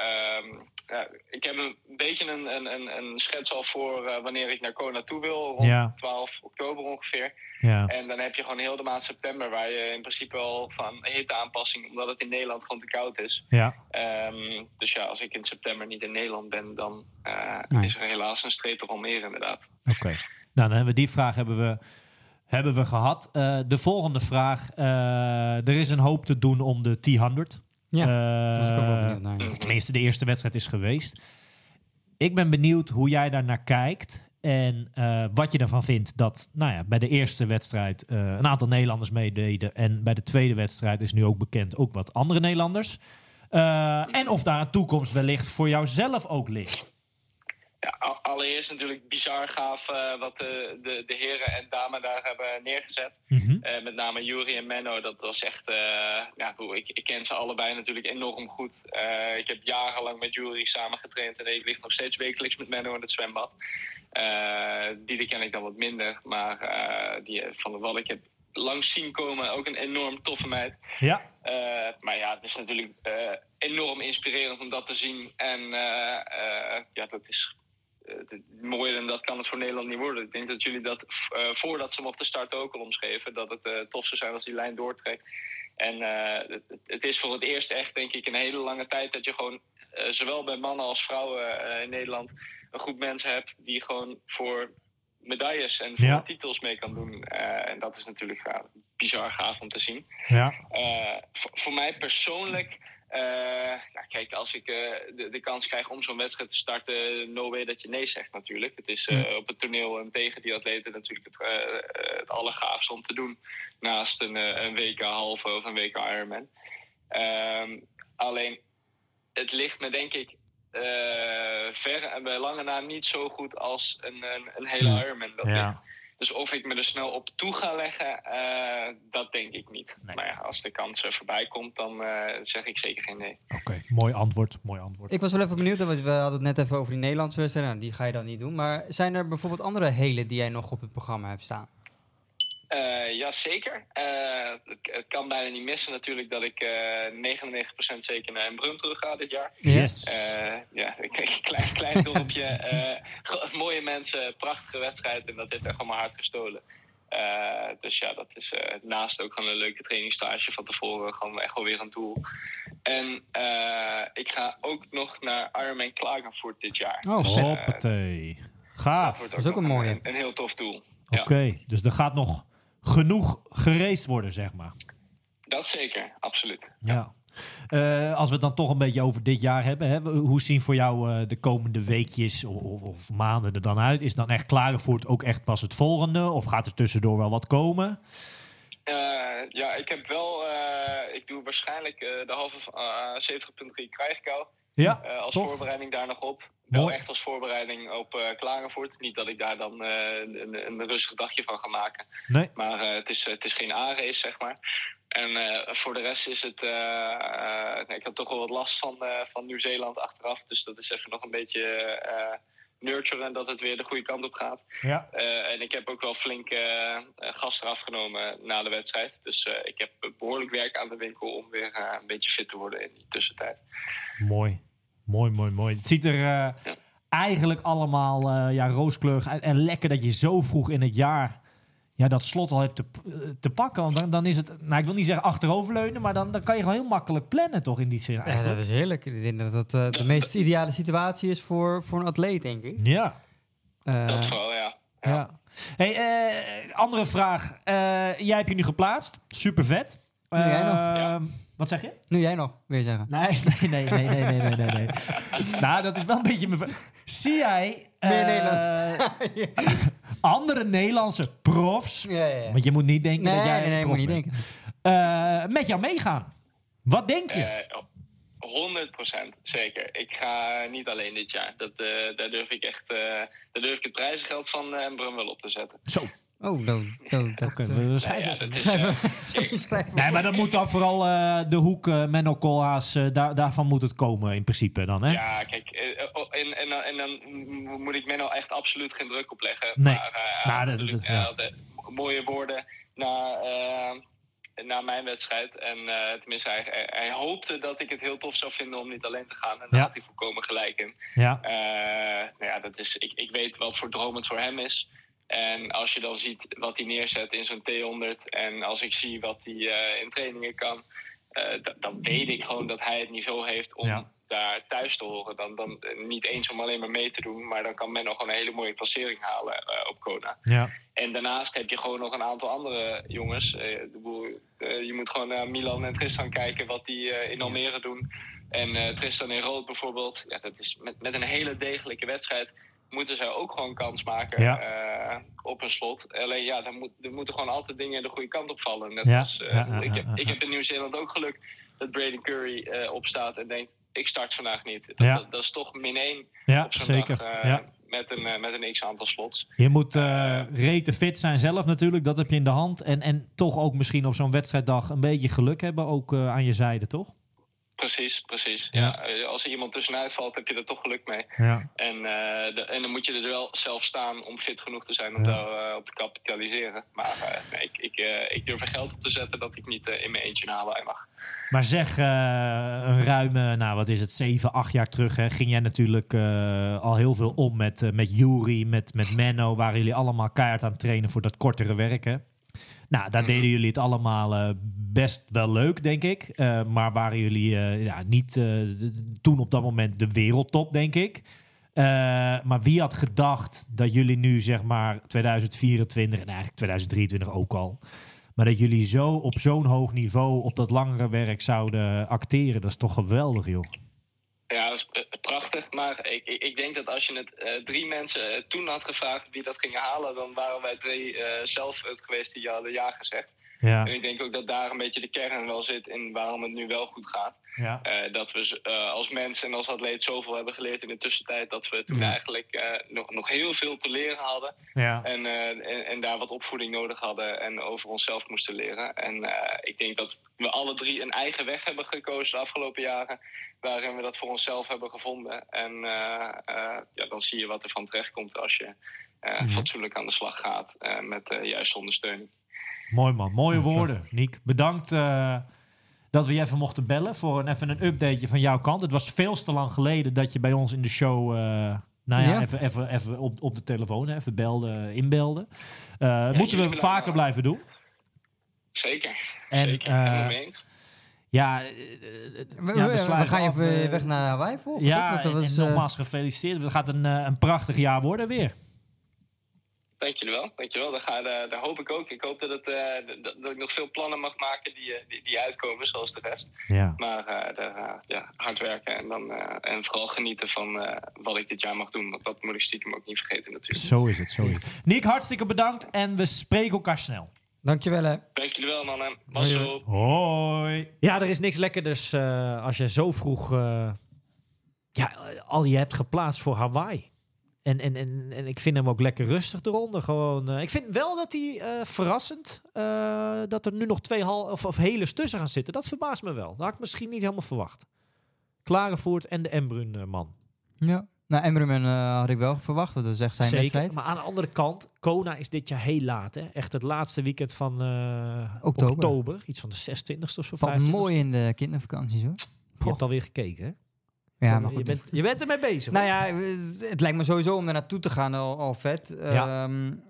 ik heb een beetje een schets al voor wanneer ik naar Kona toe wil. Rond 12 oktober ongeveer. Ja. En dan heb je gewoon heel de maand september, waar je in principe al van hitteaanpassing, omdat het in Nederland gewoon te koud is. Ja. Dus als ik in september niet in Nederland ben, dan is er helaas een streep door Almere inderdaad. Oké. Nou, dan hebben we die vraag hebben we gehad. De volgende vraag. Er is een hoop te doen om de T100. Ja, was ik ook wel benieuwd naar. Tenminste, de eerste wedstrijd is geweest. Ik ben benieuwd hoe jij daar naar kijkt. En wat je ervan vindt dat bij de eerste wedstrijd een aantal Nederlanders meededen. En bij de tweede wedstrijd is nu ook bekend ook wat andere Nederlanders. En of daar een toekomst wellicht voor jouzelf ook ligt. Ja, allereerst natuurlijk bizar gaaf wat de heren en dames daar hebben neergezet. Mm-hmm. Met name Juri en Menno, dat was echt... ik ken ze allebei natuurlijk enorm goed. Ik heb jarenlang met Juri samen getraind en ik lig nog steeds wekelijks met Menno in het zwembad. Die ken ik dan wat minder, maar die van de Wal, ik heb langs zien komen, ook een enorm toffe meid. Ja. Maar het is natuurlijk enorm inspirerend om dat te zien. En dat is... mooier dan dat kan het voor Nederland niet worden. Ik denk dat jullie dat voordat ze mochten starten ook al omschreven. Dat het tof zou zijn als die lijn doortrekt. En het is voor het eerst echt, denk ik, een hele lange tijd dat je gewoon zowel bij mannen als vrouwen in Nederland een groep mensen hebt die gewoon voor medailles en voor titels mee kan doen. En dat is natuurlijk bizar gaaf om te zien. Ja. Voor mij persoonlijk... kijk, als ik de kans krijg om zo'n wedstrijd te starten, no way dat je nee zegt natuurlijk. Het is op het toneel en tegen die atleten natuurlijk het allergaafste om te doen. Naast een WK halve of een WK Ironman. Alleen, het ligt me denk ik ver en bij lange na niet zo goed als een hele Ironman dat ligt. Dus of ik me er snel op toe ga leggen, dat denk ik niet. Nee. Maar als de kans voorbij komt, dan zeg ik zeker geen nee. Oké, mooi antwoord. Ik was wel even benieuwd, want we hadden het net even over die Nederlandse wedstrijden. Die ga je dan niet doen. Maar zijn er bijvoorbeeld andere hele die jij nog op het programma hebt staan? Jazeker. Het kan bijna niet missen natuurlijk dat ik 99% zeker naar Embrun terug ga dit jaar. Yes. Een klein dorpje. Mooie mensen, prachtige wedstrijd. En dat heeft echt van mijn hart gestolen. Dus dat is naast ook gewoon een leuke trainingsstage van tevoren. Gewoon echt wel weer een doel. En ik ga ook nog naar Ironman Klagenvoort dit jaar. Oh, hoppatee. Gaaf. Dat is ook een mooie. Een heel tof doel. Oké, dus er gaat nog genoeg geraced worden, zeg maar. Dat zeker, absoluut. Ja. Als we het dan toch een beetje over dit jaar hebben, hè, hoe zien voor jou de komende weekjes of maanden er dan uit? Is dan echt Klagenvoort ook echt pas het volgende? Of gaat er tussendoor wel wat komen? Ik heb wel... ik doe waarschijnlijk de halve 70.3 Krijgkou. Ja, als tof. voorbereiding daar nog op. Mooi. Wel echt als voorbereiding op Klagenvoort. Niet dat ik daar dan een rustig dagje van ga maken. Nee. Maar het is geen A-race, zeg maar. En voor de rest is het... ik had toch wel wat last van Nieuw-Zeeland achteraf. Dus dat is even nog een beetje nurturen dat het weer de goede kant op gaat. Ja. En ik heb ook wel flink gas eraf genomen na de wedstrijd. Dus ik heb behoorlijk werk aan de winkel om weer een beetje fit te worden in die tussentijd. Mooi. Het ziet er eigenlijk allemaal rooskleurig uit. En lekker dat je zo vroeg in het jaar dat slot al hebt te pakken. Want dan is het, ik wil niet zeggen achteroverleunen, maar dan kan je gewoon heel makkelijk plannen toch in die zin Ja, eigenlijk. dat is heerlijk. Ik denk dat dat de meest ideale situatie is voor een atleet, denk ik. Ja. Dat wel, ja. Ja. Hey, andere vraag. Jij hebt je nu geplaatst. Super vet. Nu jij nog. Wat zeg je? Nu jij nog, wil je zeggen. Nee. Nou, dat is wel een beetje mijn vraag. Zie jij andere Nederlandse profs, Ja. want je moet niet denken dat jij Nee, prof moet niet bent, denken. met jou meegaan? Wat denk je? 100% zeker. Ik ga niet alleen dit jaar. Daar durf ik echt daar durf ik het prijzengeld van Brum wel op te zetten. Zo. Oh, Oké, we schrijven Ja, even. dat is, Nee, maar dat moet dan vooral de hoek Menno Koolhaas, daarvan moet het komen in principe dan, hè? ja, kijk, en dan moet ik Menno echt absoluut geen druk opleggen. Nee. Maar dat is de mooie woorden na mijn wedstrijd. En tenminste, hij hoopte dat ik het heel tof zou vinden om niet alleen te gaan. En daar had hij volkomen gelijk in. Ja. Dat is, ik weet wat voor droom het voor hem is. En als je dan ziet wat hij neerzet in zo'n T100... en als ik zie wat hij in trainingen kan... dan weet ik gewoon dat hij het niveau heeft om daar thuis te horen. Dan niet eens om alleen maar mee te doen... maar dan kan men nog gewoon een hele mooie placering halen op Kona. Ja. En daarnaast heb je gewoon nog een aantal andere jongens. Je moet gewoon naar Milan en Tristan kijken wat die in Almere doen. En Tristan in rood bijvoorbeeld. Ja, dat is met een hele degelijke wedstrijd... moeten zij ook gewoon kans maken op een slot. Alleen er moeten gewoon altijd dingen de goede kant op vallen. Ik heb in Nieuw-Zeeland ook geluk dat Braden Curry opstaat en denkt... ik start vandaag niet. Dat is toch -1 op zo'n zeker. dag met een x-aantal slots. Je moet rete fit zijn zelf natuurlijk, dat heb je in de hand. En toch ook misschien op zo'n wedstrijddag een beetje geluk hebben, ook aan je zijde, toch? Precies. Ja. Als er iemand tussenuit valt, heb je er toch geluk mee. Ja. En dan moet je er wel zelf staan om fit genoeg te zijn om daarop te kapitaliseren. Maar ik durf er geld op te zetten dat ik niet in mijn eentje naar Hawaii mag. Maar zeg, een ruime, wat is het, 7, 8 jaar terug, hè, ging jij natuurlijk al heel veel om met Yuri, met Menno. Waren jullie allemaal keihard aan het trainen voor dat kortere werk, hè? Nou, daar deden jullie het allemaal best wel leuk, denk ik. Maar waren jullie niet toen op dat moment de wereldtop, denk ik. Maar wie had gedacht dat jullie nu, zeg maar, 2024 en eigenlijk 2023 ook al... maar dat jullie zo op zo'n hoog niveau op dat langere werk zouden acteren? Dat is toch geweldig, joh. Ja, dat is prachtig. Maar ik denk dat als je het 3 mensen toen had gevraagd die dat gingen halen... dan waren wij 3 zelf het geweest die hadden ja gezegd. Ja. En ik denk ook dat daar een beetje de kern wel zit in waarom het nu wel goed gaat. Ja. Dat we als mens en als atleet zoveel hebben geleerd in de tussentijd... dat we toen eigenlijk nog heel veel te leren hadden. Ja. En daar wat opvoeding nodig hadden en over onszelf moesten leren. En ik denk dat we alle 3 een eigen weg hebben gekozen de afgelopen jaren... waarin we dat voor onszelf hebben gevonden. En dan zie je wat er van terecht komt als je fatsoenlijk aan de slag gaat met de juiste ondersteuning. Mooi man, mooie woorden. Niek, bedankt dat we je even mochten bellen voor even een updateje van jouw kant. Het was veel te lang geleden dat je bij ons in de show even op de telefoon even inbelde. Moeten we vaker blijven doen. Zeker. We gaan even weg naar Hawaii volgen. Ja, en nogmaals gefeliciteerd. Het gaat een prachtig jaar worden weer. Dank jullie wel. Daar hoop ik ook. Ik hoop dat ik nog veel plannen mag maken die uitkomen, zoals de rest. Ja. Maar hard werken en vooral genieten van wat ik dit jaar mag doen. Want dat moet ik stiekem ook niet vergeten natuurlijk. Zo is het. Niek, hartstikke bedankt en we spreken elkaar snel. Dankjewel, hè. Dank jullie wel, mannen. Was op. Hoi. Ja, er is niks lekkerders als je zo vroeg al je hebt geplaatst voor Hawaii. En ik vind hem ook lekker rustig eronder. Gewoon, ik vind wel dat hij verrassend... dat er nu nog 2 of hele tussen gaan zitten. Dat verbaast me wel. Dat had ik misschien niet helemaal verwacht. Klagenvoort en de Embrun man. Ja. Nou, Emmerman had ik wel verwacht, want dat is echt zijn Zeker, wedstrijd. maar aan de andere kant... Kona is dit jaar heel laat. Hè? Echt het laatste weekend van oktober. Iets van de 26e of zo. Valt 25e. mooi in de kindervakanties, hoor. Je hebt alweer gekeken, hè? Ja, maar goed. Je bent ermee bezig. Nou hoor. ja, het lijkt me sowieso om er naartoe te gaan al vet. Ja.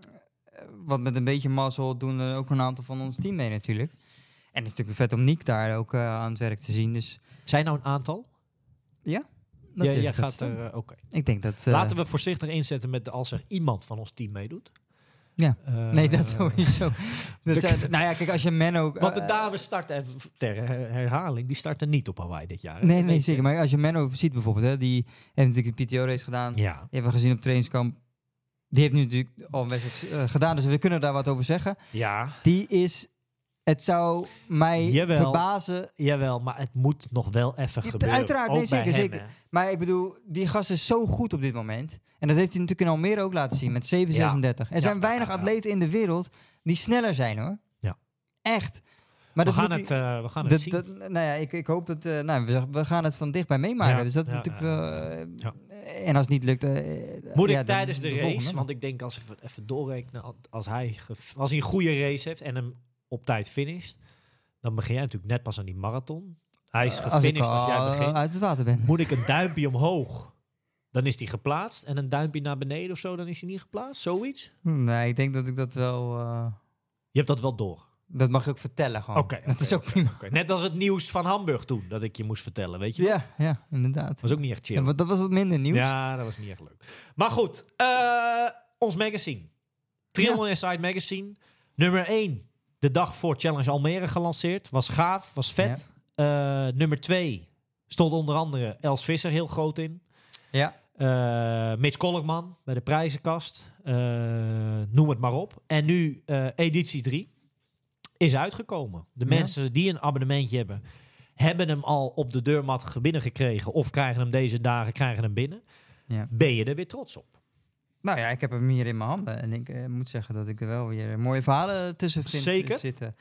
Wat met een beetje mazzel doen er ook een aantal van ons team mee natuurlijk. En het is natuurlijk vet om Niek daar ook aan het werk te zien. Dus Zijn nou een aantal? ja, Jij gaat er... Oké. Ik denk dat... Laten we voorzichtig inzetten met als er iemand van ons team meedoet. Ja. Nee, dat Eh, sowieso. Nou ja, kijk, als je Menno... Want de dames starten, even ter herhaling, die starten niet op Hawaii dit jaar. hè? Nee, Weet je. zeker. Maar als je Menno ziet bijvoorbeeld, hè, die heeft natuurlijk een PTO-race gedaan. Ja. Die hebben we gezien op trainingskamp. Die heeft nu natuurlijk al een wedstrijd gedaan, dus we kunnen daar wat over zeggen. Ja, Die is... Het zou mij Jawel. verbazen... jawel, maar het moet nog wel even Ja, gebeuren. uiteraard, Ook nee, bij zeker, hem, zeker. hè. Maar ik bedoel, die gast is zo goed op dit moment. En dat heeft hij natuurlijk in Almere ook laten zien met 7,36. Er zijn weinig atleten in de wereld die sneller zijn, hoor. Ja. Echt. Maar We dat gaan moet het, hij- we gaan het zien. nou ja, ik hoop dat... we gaan het van dichtbij meemaken. Ja, Dus dat ja, natuurlijk ja, wel... ja. En als het niet lukt... Moet ik dan tijdens de volgende. race, want ik denk als we even doorrekenen, als hij een goede race heeft en hem op tijd finisht, dan begin jij natuurlijk net pas aan die marathon. Hij is Als ik gefinished als jij al begint. uit het water ben. Moet ik een duimpje omhoog, dan is hij geplaatst. En een duimpje naar beneden of zo, dan is hij niet geplaatst. Zoiets. Nee, ik denk dat ik dat wel... Je hebt dat wel door. dat mag je ook vertellen gewoon. Oké, dat is ook prima. Oké. Net als het nieuws van Hamburg toen, dat ik je moest vertellen, weet je? Ja, inderdaad. Dat was ook niet echt chill. Ja, dat was wat minder nieuws. Ja, dat was niet echt leuk. Maar goed, ons magazine. Triathlon Inside Magazine. Nummer 1, de dag voor Challenge Almere gelanceerd. Was gaaf, was vet. Nummer 2 stond onder andere Els Visser heel groot in. Ja. Mitch Kolkman bij de prijzenkast. Noem het maar op. En nu editie 3 is uitgekomen. De Ja. mensen die een abonnementje hebben hem al op de deurmat binnengekregen of krijgen hem deze dagen krijgen hem binnen. Ja. Ben je er weer trots op? Nou ja, ik heb hem hier in mijn handen. En ik moet zeggen dat ik er wel weer mooie verhalen tussen vind Zeker. zitten.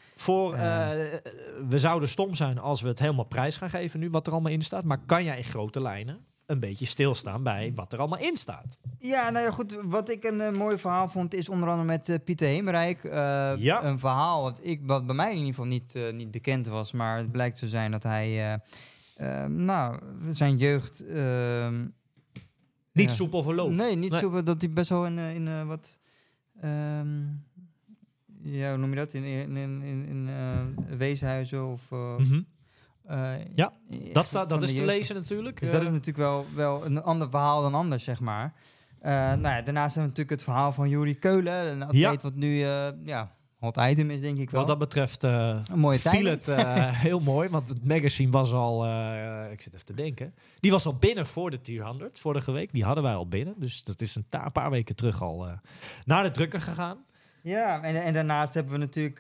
We zouden stom zijn als we het helemaal prijs gaan geven nu wat er allemaal in staat. Maar kan jij in grote lijnen een beetje stilstaan bij wat er allemaal in staat? Ja, nou ja, goed. Wat ik een mooi verhaal vond is onder andere met Pieter Hemerijk. Ja. Een verhaal wat bij mij in ieder geval niet bekend was. Maar het blijkt te zijn dat hij zijn jeugd... Niet ja. soepel verlopen. Nee, niet Nee. zo dat hij best wel in wat... hoe noem je dat? In weeshuizen of... Mhm. Ja, dat van is de te jeugd. lezen natuurlijk. Dus dat is natuurlijk wel een ander verhaal dan anders, zeg maar. Nou ja, daarnaast hebben we natuurlijk het verhaal van Juri Keulen. Een atleet wat nu hot item is, denk ik wel. Wat dat betreft een mooie viel tijd. het heel mooi. Want het magazine was al... ik zit even te denken. Die was al binnen voor de Tier 100 vorige week. Die hadden wij al binnen. Dus dat is een paar weken terug al naar de drukker gegaan. Ja, en daarnaast hebben we natuurlijk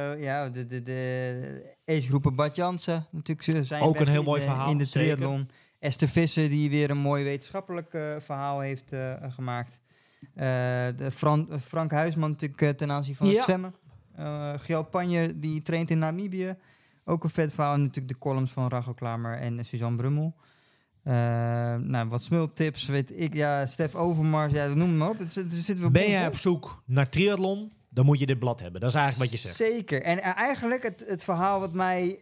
de agegroepen Bart Jansen. Natuurlijk zijn Ook weg een heel in mooi de- verhaal, in de zeker. triathlon. Esther Visser, die weer een mooi wetenschappelijk verhaal heeft gemaakt. Frank Huisman natuurlijk ten aanzien van Ja. het zwemmen. Gjalt Panje, die traint in Namibië. Ook een vet verhaal. En natuurlijk de columns van Rachel Klamer en Suzanne Brummel. Wat smultips, weet ik. Ja, Stef Overmars, ja, noem het maar op. Zitten we Ben jij op zoek naar triathlon, dan moet je dit blad hebben. Dat is eigenlijk wat je zegt. Zeker. En eigenlijk het verhaal wat mij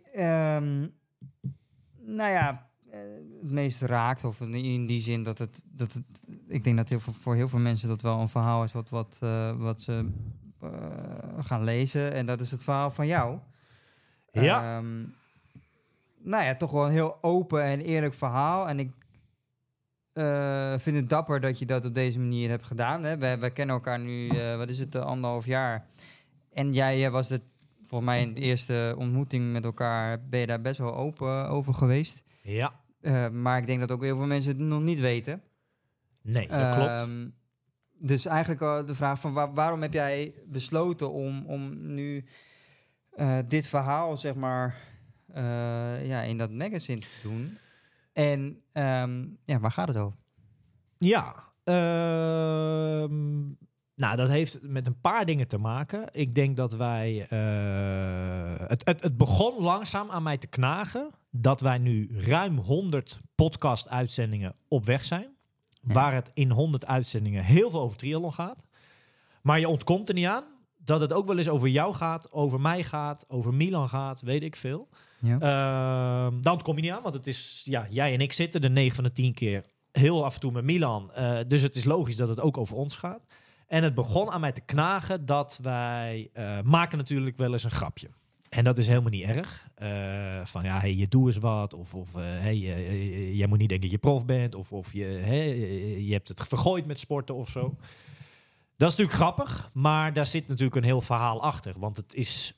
het meest raakt, of in die zin dat het ik denk dat voor heel veel mensen dat wel een verhaal is wat ze gaan lezen. En dat is het verhaal van jou. Ja. Toch wel een heel open en eerlijk verhaal. En ik vind het dapper dat je dat op deze manier hebt gedaan. Hè? Wij kennen elkaar nu, 1,5 jaar. En jij was volgens mij in de eerste ontmoeting met elkaar, ben je daar best wel open over geweest. Ja. Maar ik denk dat ook heel veel mensen het nog niet weten. Nee, dat klopt. Dus eigenlijk de vraag van waarom heb jij besloten om nu dit verhaal, zeg maar, in dat magazine te doen? En waar gaat het over? Ja, nou, dat heeft met een paar dingen te maken. Ik denk dat wij... Het begon langzaam aan mij te knagen dat wij nu ruim 100 podcast-uitzendingen op weg zijn. Ja. Waar het in 100 uitzendingen heel veel over triathlon gaat. Maar je ontkomt er niet aan dat het ook wel eens over jou gaat, over mij gaat, over Milan gaat, weet ik veel. Ja. Daar ontkom je niet aan, want het is... Ja, jij en ik zitten er 9 van de 10 keer heel af en toe met Milan. Dus het is logisch dat het ook over ons gaat. En het begon aan mij te knagen dat wij maken natuurlijk wel eens een grapje. En dat is helemaal niet erg. Van ja, hey, je doet eens wat. Of hey, jij moet niet denken dat je prof bent. Of je hebt het vergooid met sporten of zo. Dat is natuurlijk grappig. Maar daar zit natuurlijk een heel verhaal achter. Want het is...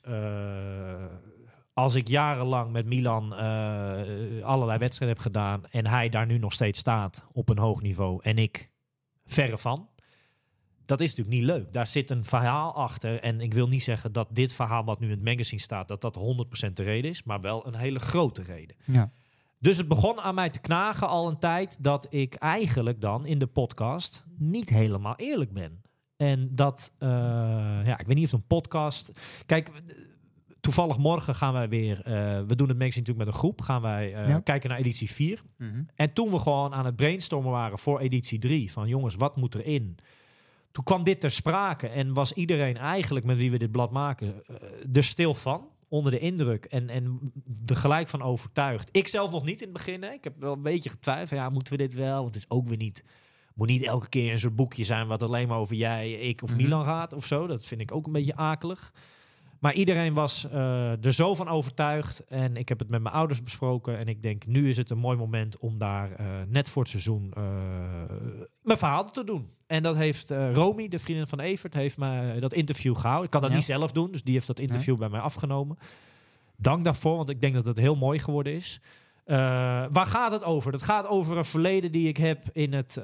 als ik jarenlang met Milan allerlei wedstrijden heb gedaan... en hij daar nu nog steeds staat op een hoog niveau... en ik verre van... Dat is natuurlijk niet leuk. Daar zit een verhaal achter. En ik wil niet zeggen dat dit verhaal wat nu in het magazine staat... dat 100% de reden is, maar wel een hele grote reden. Ja. Dus het begon aan mij te knagen al een tijd... dat ik eigenlijk dan in de podcast niet helemaal eerlijk ben. En dat, ik weet niet of een podcast... Kijk, toevallig morgen gaan wij weer... we doen het magazine natuurlijk met een groep. Gaan wij kijken naar editie 4. Mm-hmm. En toen we gewoon aan het brainstormen waren voor editie 3... van jongens, wat moet erin... Toen kwam dit ter sprake en was iedereen eigenlijk met wie we dit blad maken er stil van, onder de indruk en er gelijk van overtuigd. Ik zelf nog niet in het begin. Hè. Ik heb wel een beetje getwijfeld van, ja, moeten we dit wel? Want het is ook weer niet, moet niet elke keer een soort boekje zijn wat alleen maar over jij, ik of Milan gaat of zo. Dat vind ik ook een beetje akelig. Maar iedereen was er zo van overtuigd en ik heb het met mijn ouders besproken en ik denk, nu is het een mooi moment om daar net voor het seizoen mijn verhaal te doen. En dat heeft Romy, de vriendin van Evert, heeft mij dat interview gehouden. Ik kan dat niet zelf doen, dus die heeft dat interview bij mij afgenomen. Dank daarvoor, want ik denk dat het heel mooi geworden is. Waar gaat het over? Dat gaat over een verleden die ik heb in het...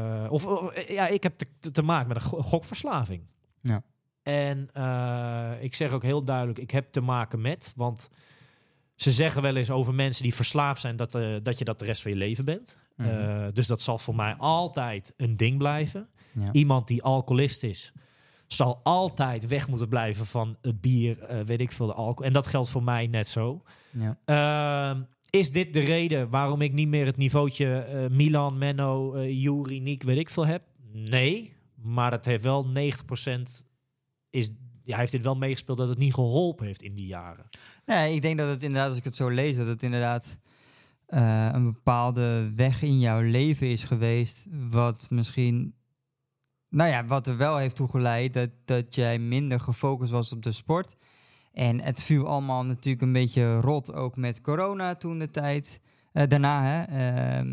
ik heb te maken met een gokverslaving. Ja. En ik zeg ook heel duidelijk, ik heb te maken met... Want ze zeggen wel eens over mensen die verslaafd zijn... dat je dat de rest van je leven bent. Mm-hmm. Dus dat zal voor mij altijd een ding blijven. Ja. Iemand die alcoholist is... zal altijd weg moeten blijven van het bier, weet ik veel, de alcohol. En dat geldt voor mij net zo. Ja. Is dit de reden waarom ik niet meer het niveautje Milan, Menno, Juri, Niek, weet ik veel heb? Nee, maar het heeft wel 90%... hij heeft dit wel meegespeeld dat het niet geholpen heeft in die jaren. Nee, ik denk dat het inderdaad, als ik het zo lees, dat het inderdaad een bepaalde weg in jouw leven is geweest, wat misschien, wat er wel heeft toegeleid dat jij minder gefocust was op de sport. En het viel allemaal natuurlijk een beetje rot, ook met corona toen de tijd. Daarna, hè.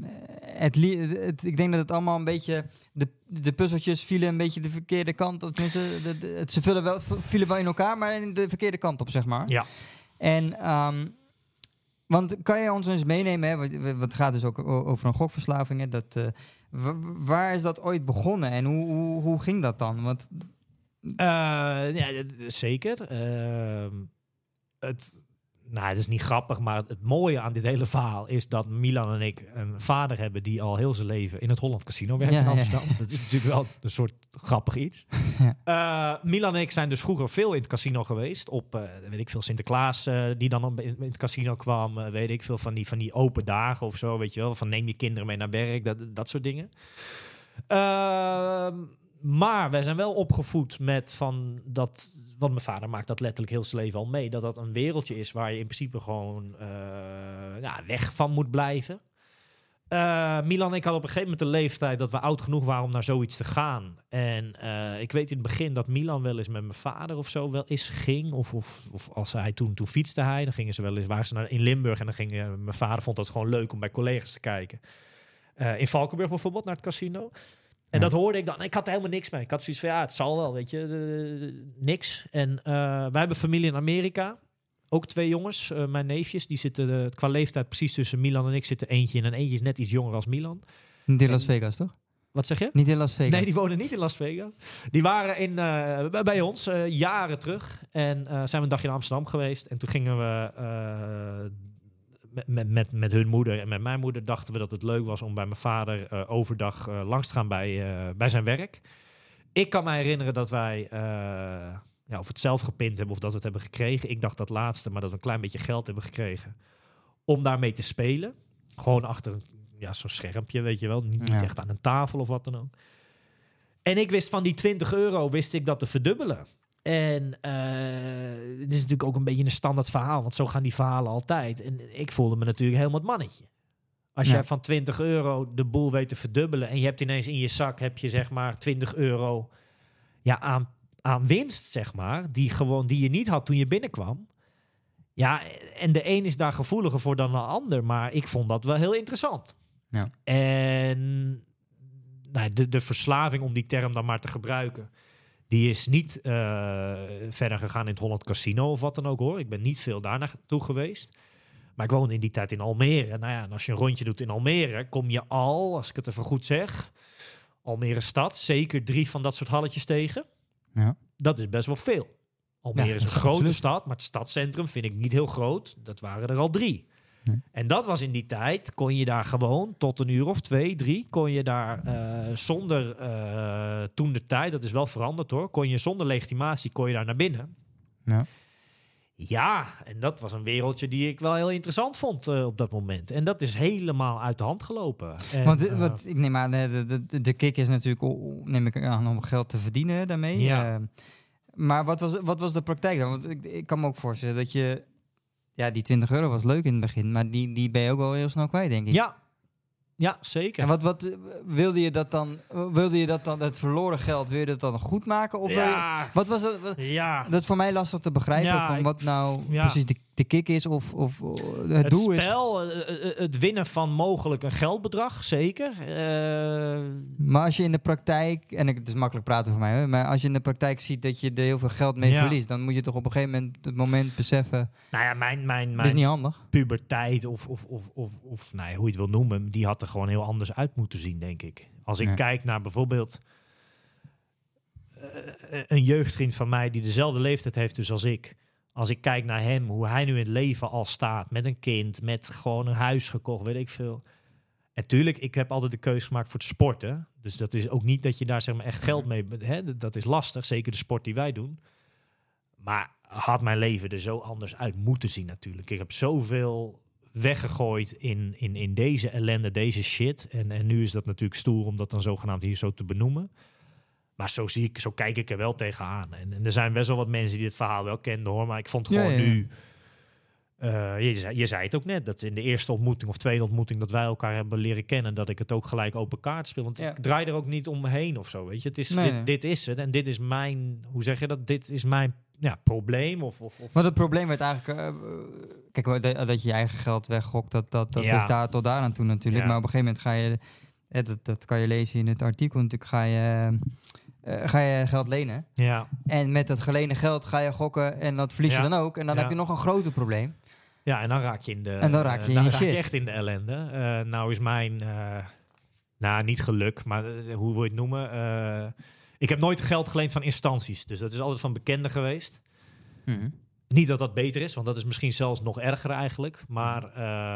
Ik denk dat het allemaal een beetje... De puzzeltjes vielen een beetje de verkeerde kant op. Tenminste, ze vielen wel in elkaar, maar in de verkeerde kant op, zeg maar. Ja. En, want kan je ons eens meenemen, hè? Want het gaat dus ook over een gokverslaving, hè? Waar is dat ooit begonnen en hoe ging dat dan? Want... Zeker. Het is niet grappig, maar het mooie aan dit hele verhaal is dat Milan en ik een vader hebben die al heel zijn leven in het Holland Casino werkt in Amsterdam. Ja. Dat is natuurlijk wel een soort grappig iets. Ja. Milan en ik zijn dus vroeger veel in het casino geweest. Op, weet ik veel, Sinterklaas die dan in het casino kwam. Weet ik veel, van die open dagen of zo, weet je wel. Van neem je kinderen mee naar werk, dat soort dingen. Maar wij zijn wel opgevoed met van dat... Want mijn vader maakt dat letterlijk heel zijn leven al mee. Dat een wereldje is waar je in principe gewoon weg van moet blijven. Milan en ik hadden op een gegeven moment de leeftijd dat we oud genoeg waren om naar zoiets te gaan. En ik weet in het begin dat Milan wel eens met mijn vader of zo wel eens ging. Of als hij toen fietste hij, dan gingen ze wel eens, waren ze in Limburg. En dan ging mijn vader vond dat gewoon leuk om bij collega's te kijken. In Valkenburg bijvoorbeeld, naar het casino. En dat hoorde ik dan. Ik had er helemaal niks mee. Ik had zoiets van, het zal wel, weet je. Niks. En wij hebben familie in Amerika. Ook 2 jongens, mijn neefjes. Die zitten qua leeftijd precies tussen Milan en ik zitten eentje in. En eentje is net iets jonger als Milan. Niet in Las Vegas, toch? Wat zeg je? Niet in Las Vegas. Nee, die wonen niet in Las Vegas. Die waren bij ons jaren terug. En zijn we een dagje in Amsterdam geweest. En toen gingen we met hun moeder en met mijn moeder dachten we dat het leuk was om bij mijn vader overdag langs te gaan bij zijn werk. Ik kan me herinneren dat wij of het zelf gepind hebben of dat we het hebben gekregen. Ik dacht dat laatste, maar dat we een klein beetje geld hebben gekregen om daarmee te spelen. Gewoon achter zo'n schermpje, weet je wel. Niet echt aan een tafel of wat dan ook. En ik wist van die €20 wist ik dat te verdubbelen. En dit is natuurlijk ook een beetje een standaard verhaal, want zo gaan die verhalen altijd. En ik voelde me natuurlijk helemaal het mannetje. Als jij van €20 de boel weet te verdubbelen en je hebt ineens in je zak heb je zeg maar €20 aan winst, zeg maar, die je niet had toen je binnenkwam. Ja, en de een is daar gevoeliger voor dan de ander, maar ik vond dat wel heel interessant. Ja. En de verslaving, om die term dan maar te gebruiken, die is niet verder gegaan in het Holland Casino of wat dan ook, hoor. Ik ben niet veel daar naartoe geweest. Maar ik woonde in die tijd in Almere. Nou ja, en als je een rondje doet in Almere, kom je al, als ik het even goed zeg, Almere stad, zeker 3 van dat soort halletjes tegen. Ja. Dat is best wel veel. Almere is een grote absoluut. stad, maar het stadscentrum vind ik niet heel groot. Dat waren er al 3. Nee. En dat was in die tijd, kon je daar gewoon tot een uur of 2, 3, kon je daar zonder toen de tijd, dat is wel veranderd hoor, kon je zonder legitimatie kon je daar naar binnen. Ja. Ja, en dat was een wereldje die ik wel heel interessant vond op dat moment. En dat is helemaal uit de hand gelopen. En, Want ik neem aan, de kick is natuurlijk, neem ik aan, om geld te verdienen daarmee. Ja. Maar wat was de praktijk dan? Want ik kan me ook voorstellen dat je... Ja, die €20 was leuk in het begin, maar die ben je ook wel heel snel kwijt, denk ik. Ja, zeker. En wat wilde je dat dan? Wilde je dat dan, het verloren geld, wil je dat dan goed maken? Of wat was het? Ja. Dat is voor mij lastig te begrijpen, Ja, van wat nou ja. precies de kick is of het doel is. Het spel, het winnen van mogelijk een geldbedrag, zeker. Maar als je in de praktijk, en het is makkelijk praten voor mij, hè, maar als je in de praktijk ziet dat je er heel veel geld mee verliest, dan moet je toch op een gegeven moment beseffen, Nou ja, mijn dat is niet handig. puberteit of nou ja, hoe je het wil noemen, die had er gewoon heel anders uit moeten zien, denk ik. Als ik kijk naar bijvoorbeeld een jeugdvriend van mij die dezelfde leeftijd heeft dus als ik. Als ik kijk naar hem, hoe hij nu in het leven al staat, met een kind, met gewoon een huis gekocht, weet ik veel. En tuurlijk, ik heb altijd de keuze gemaakt voor het sporten. Dus dat is ook niet dat je daar zeg maar echt geld mee... Hè, dat is lastig, zeker de sport die wij doen. Maar had mijn leven er zo anders uit moeten zien natuurlijk. Ik heb zoveel weggegooid in deze ellende, deze shit. En nu is dat natuurlijk stoer om dat dan zogenaamd hier zo te benoemen. Maar zo kijk ik er wel tegenaan. En er zijn best wel wat mensen die het verhaal wel kenden, hoor. Maar ik vond gewoon nu... Je zei het ook net, dat in de eerste ontmoeting of tweede ontmoeting dat wij elkaar hebben leren kennen, dat ik het ook gelijk open kaart speel. Want ik draai er ook niet omheen of zo, weet je. Het is, dit is het en dit is mijn, hoe zeg je dat? Dit is mijn probleem. Of... Maar het probleem werd eigenlijk, kijk, dat je je eigen geld weggokt, dat is daar tot daar aan toe natuurlijk. Ja. Maar op een gegeven moment ga je, dat kan je lezen in het artikel natuurlijk, ga je geld lenen. Ja. En met dat geleende geld ga je gokken en dat verlies je dan ook. En dan heb je nog een groter probleem. Ja, en dan raak je in de... En dan raak je in dan je raak shit. je echt in de ellende. Nou is mijn... niet geluk, maar hoe wil je het noemen? Ik heb nooit geld geleend van instanties. Dus dat is altijd van bekenden geweest. Mhm. Niet dat dat beter is, want dat is misschien zelfs nog erger eigenlijk. Maar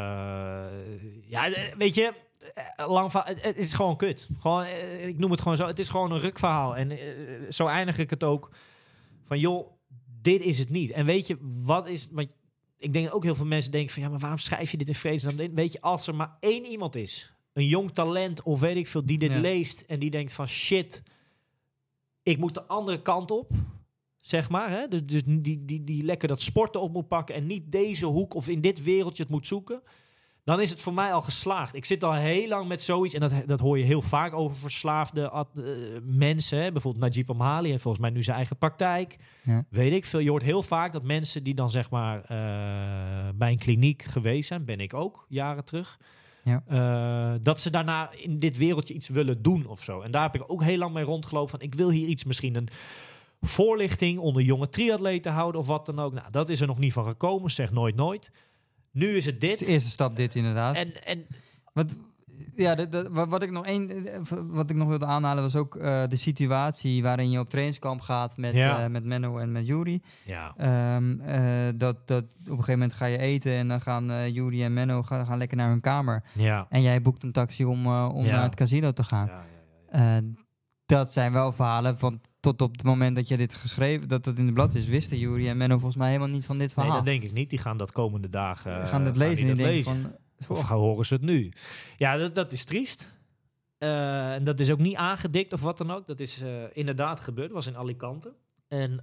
weet je... het is gewoon kut. Gewoon, ik noem het gewoon zo. Het is gewoon een rukverhaal. En zo eindig ik het ook. Van joh, dit is het niet. En weet je, wat is... Want ik denk dat ook heel veel mensen denken van... ja, maar waarom schrijf je dit in vredesnaam? Weet je, als er maar 1 iemand is... een jong talent of weet ik veel... die dit leest en die denkt van... shit, ik moet de andere kant op... zeg maar, hè? Dus die lekker dat sporten op moet pakken... en niet deze hoek of in dit wereldje het moet zoeken... dan is het voor mij al geslaagd. Ik zit al heel lang met zoiets... en dat hoor je heel vaak over verslaafde mensen. Hè? Bijvoorbeeld Najib Amhali heeft volgens mij nu zijn eigen praktijk. Ja. Weet ik veel. Je hoort heel vaak dat mensen die dan zeg maar... bij een kliniek geweest zijn... ben ik ook, jaren terug... Ja. dat ze daarna in dit wereldje iets willen doen of zo. En daar heb ik ook heel lang mee rondgelopen... van ik wil hier iets, misschien een voorlichting... onder jonge triatleten houden of wat dan ook. Nou, dat is er nog niet van gekomen. Zeg nooit nooit. Nu is het dit. Dat is de eerste stap dit inderdaad. En Want wat ik nog wilde aanhalen was ook de situatie waarin je op trainingskamp gaat met Menno en met Juri. Ja. Dat op een gegeven moment ga je eten en dan gaan Juri en Menno gaan lekker naar hun kamer. Ja. En jij boekt een taxi om naar het casino te gaan. Ja. Dat zijn wel verhalen van tot op het moment dat je dit geschreven, dat in de blad is, wisten Juri en Menno volgens mij helemaal niet van dit verhaal. Nee, dat denk ik niet. Die gaan dat komende dagen gaan het lezen en denken van... Of gaan horen ze het nu? Ja, dat is triest. En dat is ook niet aangedikt of wat dan ook. Dat is inderdaad gebeurd. Dat was in Alicante. En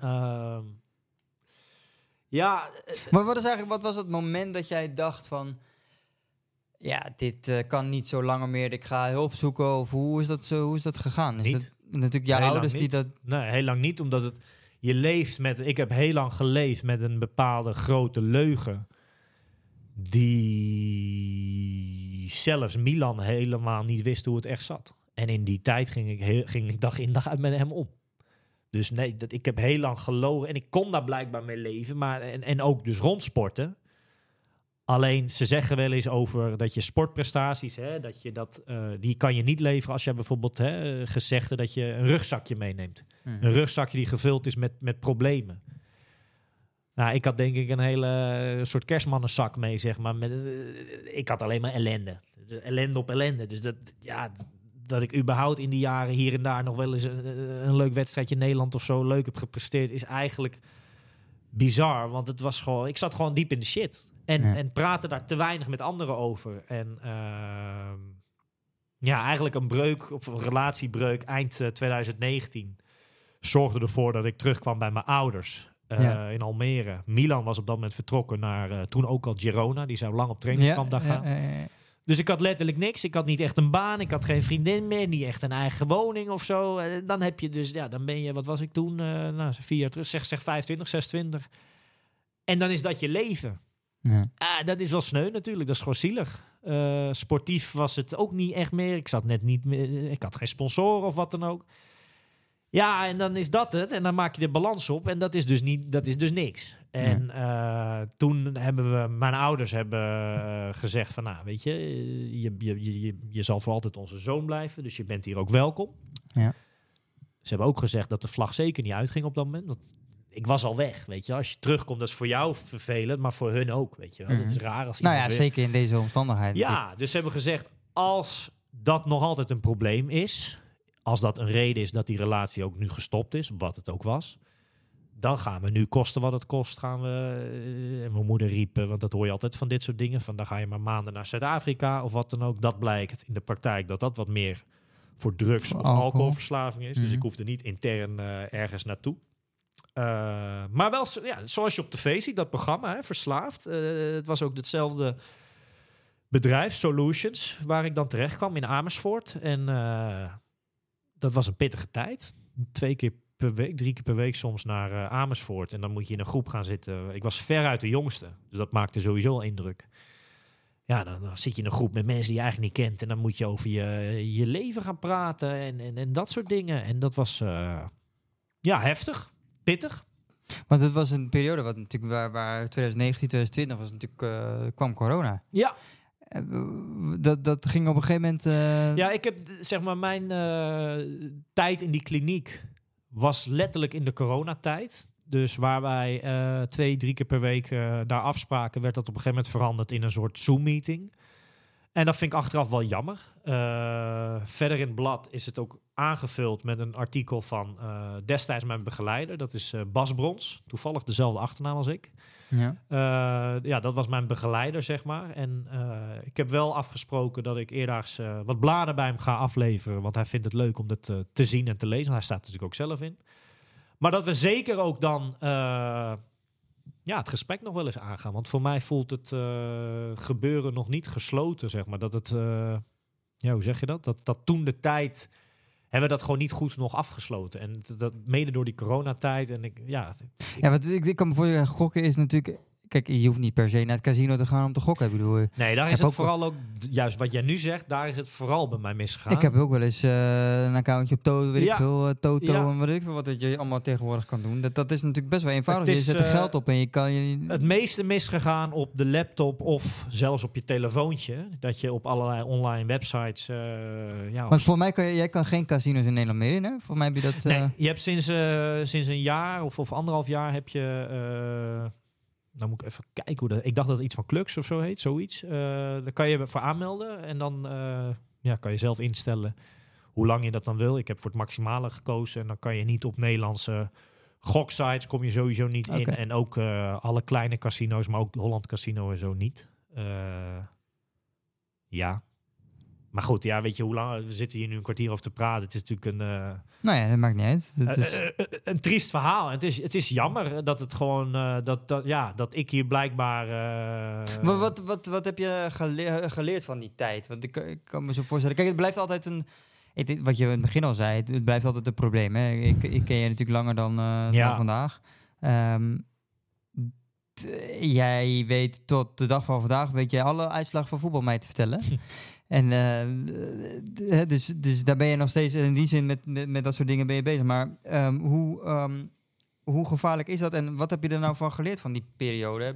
Maar wat was het moment dat jij dacht van... Ja, dit kan niet zo langer meer. Ik ga hulp zoeken. Of hoe is dat gegaan? Is Niet. dat natuurlijk jouw Heel ouders lang die niet. dat... Nee, heel lang niet. Omdat je leeft met... Ik heb heel lang geleefd met een bepaalde grote leugen. Die zelfs Milan helemaal niet wist hoe het echt zat. En in die tijd ging ik dag in dag uit met hem om. Dus nee, ik heb heel lang gelogen. En ik kon daar blijkbaar mee leven. Maar, en ook dus rondsporten. Alleen, ze zeggen wel eens over dat je sportprestaties... die kan je niet leveren als je bijvoorbeeld gezegde dat je een rugzakje meeneemt. Een rugzakje die gevuld is met problemen. Nou, ik had denk ik een hele soort kerstmannenzak mee, zeg maar. Ik had alleen maar ellende. Dus ellende op ellende. Dus dat ik überhaupt in die jaren hier en daar nog wel eens een leuk wedstrijdje in Nederland of zo leuk heb gepresteerd, is eigenlijk bizar. Want het was gewoon, ik zat gewoon diep in de shit. En praatte daar te weinig met anderen over. En eigenlijk een breuk, of een relatiebreuk eind 2019 zorgde ervoor dat ik terugkwam bij mijn ouders. In Almere. Milan was op dat moment vertrokken naar toen ook al Girona. Die zou lang op trainingskamp daar gaan. Dus ik had letterlijk niks. Ik had niet echt een baan. Ik had geen vriendin meer. Niet echt een eigen woning of zo. Dan heb je dus, dan ben je, wat was ik toen? 4 jaar terug. Zeg 25, 26. En dan is dat je leven. Ja. Dat is wel sneu natuurlijk. Dat is gewoon zielig. Sportief was het ook niet echt meer. Ik zat net niet meer. Ik had geen sponsoren of wat dan ook. Ja, en dan is dat het. En dan maak je de balans op. En dat is dus niks. En toen hebben mijn ouders hebben gezegd van, nou, weet je zal voor altijd onze zoon blijven. Dus je bent hier ook welkom. Ja. Ze hebben ook gezegd dat de vlag zeker niet uitging op dat moment. Want ik was al weg, weet je. Als je terugkomt, dat is voor jou vervelend, maar voor hun ook, weet je. Dat is raar als iemand zeker in deze omstandigheden. Ja, natuurlijk. dus ze hebben gezegd, als dat nog altijd een probleem is, als dat een reden is dat die relatie ook nu gestopt is, wat het ook was, dan gaan we nu kosten wat het kost. En mijn moeder riep, want dat hoor je altijd van dit soort dingen, van dan ga je maar maanden naar Zuid-Afrika of wat dan ook. Dat blijkt in de praktijk dat wat meer voor drugs of alcoholverslaving is. Dus ik hoefde niet intern ergens naartoe. Maar wel, zoals je op tv ziet, dat programma, Verslaafd. Het was ook hetzelfde bedrijf, Solutions, waar ik dan terecht kwam in Amersfoort. En dat was een pittige tijd. 2 keer per week, 3 keer per week soms naar Amersfoort. En dan moet je in een groep gaan zitten. Ik was veruit de jongste, dus dat maakte sowieso al indruk. Ja, dan zit je in een groep met mensen die je eigenlijk niet kent. En dan moet je over je leven gaan praten en dat soort dingen. En dat was heftig, pittig. Want het was een periode wat natuurlijk waar 2019, 2020 was natuurlijk kwam corona. Ja. Dat ging op een gegeven moment... Ja, ik heb zeg maar mijn tijd in die kliniek was letterlijk in de coronatijd. Dus waar wij 2-3 keer per week daar afspraken, werd dat op een gegeven moment veranderd in een soort Zoom-meeting. En dat vind ik achteraf wel jammer. Verder in het blad is het ook aangevuld met een artikel van destijds mijn begeleider. Dat is Bas Brons. Toevallig dezelfde achternaam als ik. Ja. Dat was mijn begeleider, zeg maar. En ik heb wel afgesproken dat ik eerdaags wat bladen bij hem ga afleveren. Want hij vindt het leuk om dat te zien en te lezen. Hij staat er natuurlijk ook zelf in. Maar dat we zeker ook dan het gesprek nog wel eens aangaan. Want voor mij voelt het gebeuren nog niet gesloten, zeg maar. Dat het, hoe zeg je dat? Dat toen de tijd hebben we dat gewoon niet goed nog afgesloten. En dat mede door die coronatijd. En wat ik kan me voor je gokken is natuurlijk, Kijk, je hoeft niet per se naar het casino te gaan om te gokken. Ik bedoel, Nee, daar heb is het ook vooral ook... Juist wat jij nu zegt, daar is het vooral bij mij misgegaan. ik heb ook wel eens een accountje op Toto, weet ik Ja. veel, Toto Ja. en weet ik veel wat je allemaal tegenwoordig kan doen. Dat is natuurlijk best wel eenvoudig. Het Je is, zet er geld op en je kan je... Het meeste misgegaan op de laptop of zelfs op je telefoontje. Dat je op allerlei online websites... Want voor mij jij kan geen casino's in Nederland meer in, hè? Voor mij heb je dat... Nee, je hebt sinds een jaar of 1,5 jaar heb je... dan moet ik even kijken hoe dat... Ik dacht dat het iets van Klux of zo heet, zoiets. Daar kan je voor aanmelden en dan kan je zelf instellen hoe lang je dat dan wil. Ik heb voor het maximale gekozen en dan kan je niet op Nederlandse goksites kom je sowieso niet in. En ook alle kleine casino's, maar ook Holland Casino en zo niet. Ja. Maar goed, ja, weet je hoe lang... We zitten hier nu een kwartier over te praten. Het is natuurlijk een... Nou ja, dat maakt niet uit. Dat is... een triest verhaal. Het is jammer dat het gewoon... dat ik hier blijkbaar... Maar wat heb je geleerd van die tijd? Want ik kan me zo voorstellen... Kijk, het blijft altijd een... Wat je in het begin al zei, het blijft altijd een probleem. Hè? Ik ken je natuurlijk langer dan vandaag. Jij weet tot de dag van vandaag... weet jij alle uitslagen van voetbal mij te vertellen. En dus daar ben je nog steeds... In die zin met dat soort dingen ben je bezig. Maar hoe gevaarlijk is dat? En wat heb je er nou van geleerd van die periode?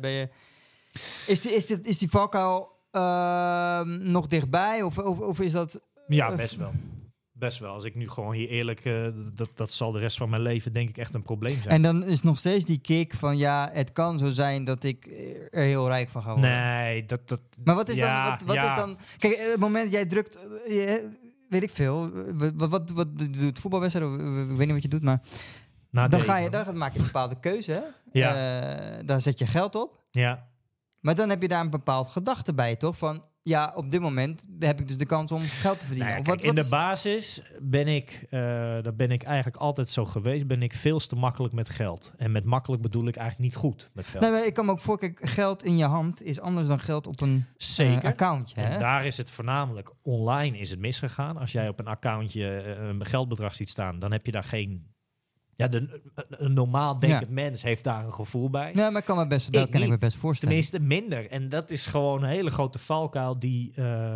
Is die valkuil nog dichtbij? Of is dat... Ja, best wel. Best wel. Als ik nu gewoon hier eerlijk... dat zal de rest van mijn leven denk ik echt een probleem zijn. En dan is nog steeds die kick van... ja, het kan zo zijn dat ik er heel rijk van ga worden. Nee, dat... Maar wat is ja, dan... Wat is dan... Kijk, het moment jij drukt... weet ik veel. Wat doet voetbalwedstrijd? Ik weet niet wat je doet, maar... Dan maak je een bepaalde keuze, hè? Ja. Daar zet je geld op. Ja. Maar dan heb je daar een bepaald gedachte bij, toch? Van... Ja, op dit moment heb ik dus de kans om geld te verdienen. Nou ja, kijk, in de basis ben ik eigenlijk altijd zo geweest. Ben ik veel te makkelijk met geld. En met makkelijk bedoel ik eigenlijk niet goed met geld. Nee, maar ik kan me ook voorstellen, geld in je hand is anders dan geld op een accountje. Hè? En daar is het voornamelijk online is het misgegaan. Als jij op een accountje een geldbedrag ziet staan, dan heb je daar geen... Ja, een normaal denkend mens heeft daar een gevoel bij. Nee, maar dat kan ik me best voorstellen. Tenminste, minder. En dat is gewoon een hele grote valkuil die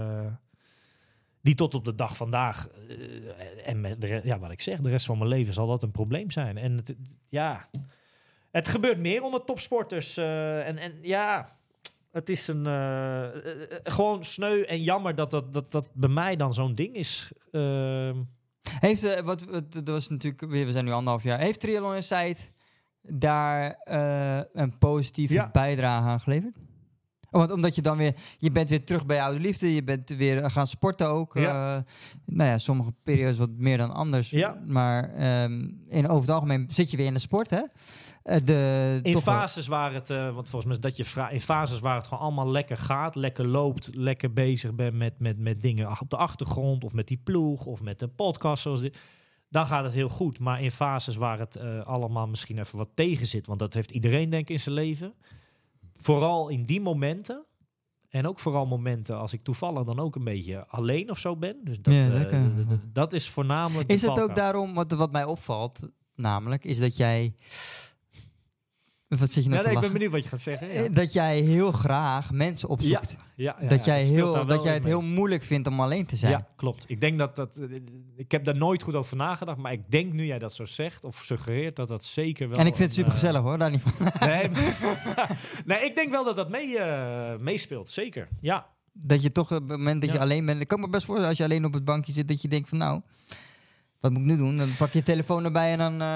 tot op de dag vandaag... en met wat ik zeg, de rest van mijn leven zal dat een probleem zijn. En het gebeurt meer onder topsporters. Het is gewoon sneu en jammer dat bij mij dan zo'n ding is... Dat was natuurlijk, we zijn nu 1,5 jaar. Heeft Triathlon Insight daar een positieve bijdrage aan geleverd? Want omdat je dan weer, je bent weer terug bij oude liefde, je bent weer gaan sporten ook. Sommige periodes wat meer dan anders. Ja. Maar over het algemeen zit je weer in de sport, hè? In fases waar het, want volgens mij is dat je vraagt, in fases waar het gewoon allemaal lekker gaat, lekker loopt, lekker bezig bent met dingen op de achtergrond of met die ploeg of met een podcast zoals dit, dan gaat het heel goed. Maar in fases waar het allemaal misschien even wat tegen zit, want dat heeft iedereen denk ik in zijn leven. Vooral in die momenten. En ook vooral momenten als ik toevallig dan ook een beetje alleen of zo ben. Dus dat is voornamelijk. Is het ook daarom, wat mij opvalt, namelijk, is dat jij... Wat zit je nou te lachen? Ik ben benieuwd wat je gaat zeggen. Ja. Dat jij heel graag mensen opzoekt. Dat jij het heel moeilijk vindt om alleen te zijn. Ja, klopt. Ik denk ik heb daar nooit goed over nagedacht, maar ik denk nu jij dat zo zegt of suggereert dat zeker wel. En ik vind het super gezellig hoor, daar niet van. Nee, ik denk wel dat meespeelt, zeker. Ja. Dat je toch op het moment dat je alleen bent, ik kan me best voorstellen als je alleen op het bankje zit dat je denkt van nou, wat moet ik nu doen? Dan pak je telefoon erbij en dan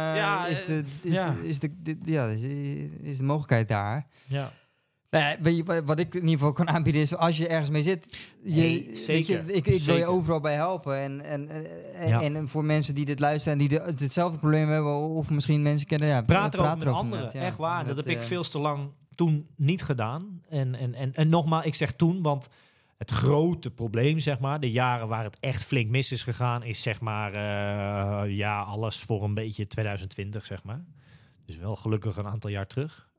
is de mogelijkheid daar. Ja. Wat ik in ieder geval kan aanbieden is, als je ergens mee zit, zeker. Ik wil je overal bij helpen. En voor mensen die dit luisteren en die hetzelfde probleem hebben, of misschien mensen kennen, praat erover met anderen. Echt waar. Dat heb ik veel te lang toen niet gedaan. En nogmaals, ik zeg toen, want het grote probleem, zeg maar, de jaren waar het echt flink mis is gegaan, is zeg maar, alles voor een beetje 2020, zeg maar. Dus wel gelukkig een aantal jaar terug.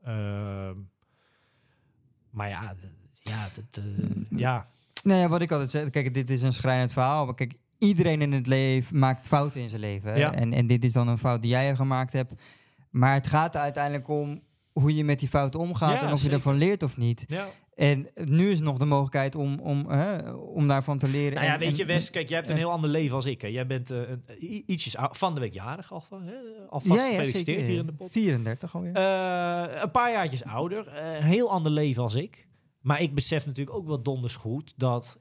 Maar Nou ja, wat ik altijd zeg, kijk, dit is een schrijnend verhaal. Maar kijk, iedereen in het leven maakt fouten in zijn leven. Ja. En dit is dan een fout die jij gemaakt hebt. Maar het gaat er uiteindelijk om hoe je met die fouten omgaat Ja, en of zeker. je ervan leert of niet. Ja. En nu is nog de mogelijkheid om daarvan te leren. Nou ja, En- weet je, en- Wes, kijk, jij hebt een en- heel ander leven als ik. Hè. Jij bent ietsjes van de week jarig, alvast gefeliciteerd zeker. hier in de pot. 34 alweer. Een paar jaartjes ouder. Een heel ander leven als ik. Maar ik besef natuurlijk ook wel donders goed dat...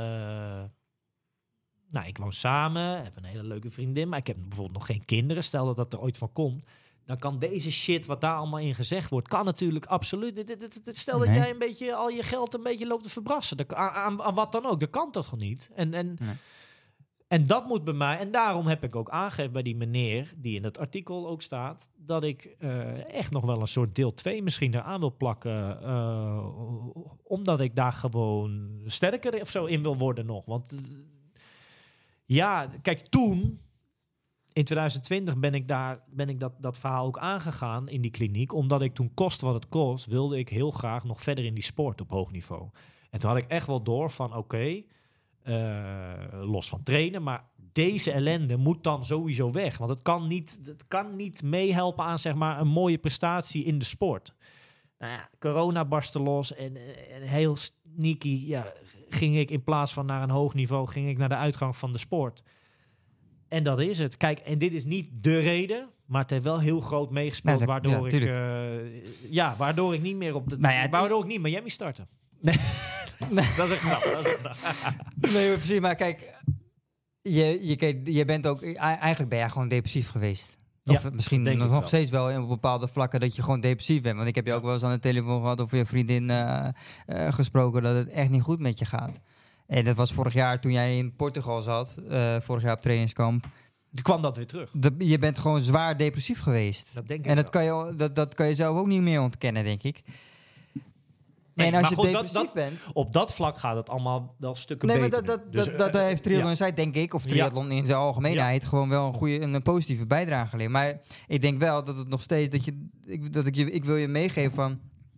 ik woon samen, heb een hele leuke vriendin, maar ik heb bijvoorbeeld nog geen kinderen. Stel dat dat er ooit van komt. Dan kan deze shit, wat daar allemaal in gezegd wordt, kan natuurlijk absoluut... Stel dat Nee. jij een beetje al je geld een beetje loopt te verbrassen. Aan wat dan ook. Dat kan toch gewoon niet? En dat moet bij mij... En daarom heb ik ook aangegeven bij die meneer, die in het artikel ook staat, dat ik echt nog wel een soort deel 2 misschien eraan wil plakken. Omdat ik daar gewoon sterker of zo in wil worden nog. Want kijk, toen... In 2020 ben ik dat verhaal ook aangegaan in die kliniek. Omdat ik toen, kost wat het kost, wilde ik heel graag nog verder in die sport op hoog niveau. En toen had ik echt wel door van oké, los van trainen, maar deze ellende moet dan sowieso weg. Want het kan niet meehelpen aan zeg maar een mooie prestatie in de sport. Nou ja, corona barstte los en heel sneaky ging ik in plaats van naar een hoog niveau, ging ik naar de uitgang van de sport. En dat is het. Kijk, en dit is niet de reden, maar het heeft wel heel groot meegespeeld, Nee, waardoor ik niet meer waardoor ik niet Miami startte. Nee. Dat is echt knap. Nee, precies. Maar kijk, je bent ook... Eigenlijk ben jij gewoon depressief geweest. Of Ja, misschien denk ik nog wel. steeds wel op bepaalde vlakken dat je gewoon depressief bent. Want ik heb je ook wel eens aan de telefoon gehad of je vriendin gesproken dat het echt niet goed met je gaat. En dat was vorig jaar toen jij in Portugal zat, vorig jaar op trainingskamp. Toen kwam dat weer terug. Je bent gewoon zwaar depressief geweest. Dat denk ik En dat wel. dat kan je zelf ook niet meer ontkennen, denk ik. Nee, en als maar je goed, depressief bent... Op dat vlak gaat het allemaal wel stukken Nee, maar beter. dat heeft triathlon ja. zij, denk ik, of triathlon in zijn algemeenheid, gewoon wel een positieve bijdrage geleverd. Maar ik denk wel dat het nog steeds, ik wil je meegeven van,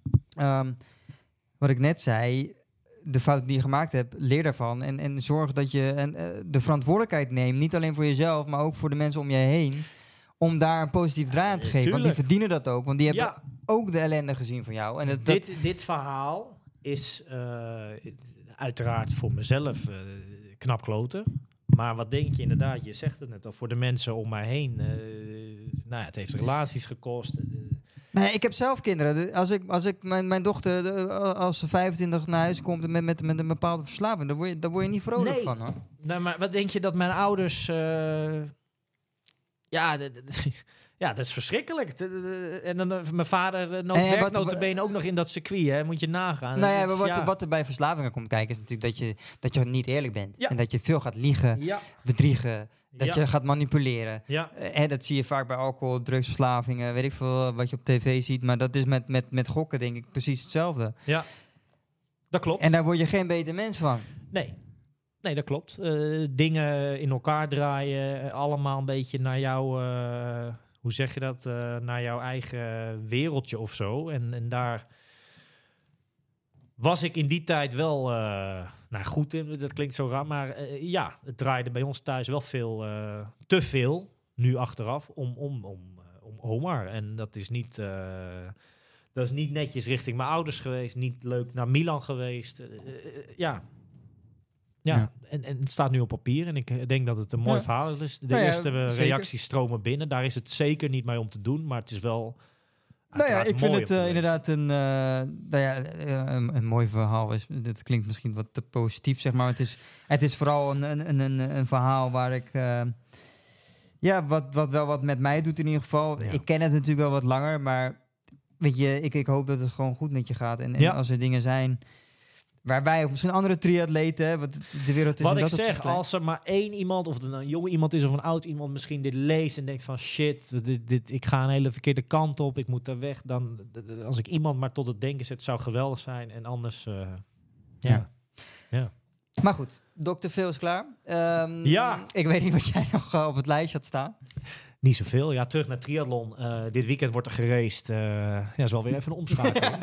wat ik net zei, de fout die je gemaakt hebt, leer daarvan en zorg dat je de verantwoordelijkheid neemt, niet alleen voor jezelf, maar ook voor de mensen om je heen, om daar een positief draai aan te geven. Want die verdienen dat ook, want die hebben ook de ellende gezien van jou. En Dit verhaal is uiteraard voor mezelf knap kloten. Maar wat denk je inderdaad? Je zegt het net al, voor de mensen om mij heen. Het heeft relaties gekost. Nee, ik heb zelf kinderen. Als ik mijn dochter, als ze 25 naar huis komt met een bepaalde verslaving, daar word je niet vrolijk van, hoor. Nou, maar wat denk je dat mijn ouders... dat is verschrikkelijk. En dan mijn vader werkt notabene ook nog in dat circuit, hè? Moet je nagaan. Nou ja, maar wat er bij verslavingen komt kijken is natuurlijk dat je niet eerlijk bent. Ja. En dat je veel gaat liegen, bedriegen, dat je gaat manipuleren. Ja. Dat zie je vaak bij alcohol, drugsverslavingen, weet ik veel wat je op tv ziet. Maar dat is met gokken denk ik precies hetzelfde. Ja, dat klopt. En daar word je geen beter mens van. Nee, dat klopt. Dingen in elkaar draaien, allemaal een beetje naar jouw... hoe zeg je dat? Naar jouw eigen wereldje of zo. En daar was ik in die tijd wel goed in. Dat klinkt zo raar, maar het draaide bij ons thuis wel veel, te veel, nu achteraf, om Omar. En dat is niet... dat is niet netjes richting mijn ouders geweest, niet leuk naar Milan geweest. Ja, en het staat nu op papier en ik denk dat het een mooi verhaal is. De eerste reacties stromen binnen. Daar is het zeker niet mee om te doen, maar het is wel... Ik vind het inderdaad een mooi verhaal. Het klinkt misschien wat te positief, zeg maar. Het is vooral een verhaal waar ik... wat wel wat met mij doet in ieder geval. Ja. Ik ken het natuurlijk wel wat langer, maar weet je, ik hoop dat het gewoon goed met je gaat. En als er dingen zijn... Waarbij ook misschien andere triatleten, want de wereld is... Wat ik zeg, als er maar één iemand, of het een jong iemand is of een oud iemand, misschien dit leest en denkt van shit, ik ga een hele verkeerde kant op, ik moet daar weg. Dan, als ik iemand maar tot het denken zet, zou geweldig zijn. En anders, ja. Maar goed, Dr. Phil is klaar. Ik weet niet wat jij nog op het lijstje had staan. Niet zoveel. Ja, terug naar triathlon. Dit weekend wordt er geraced. Is wel weer even een omschakeling.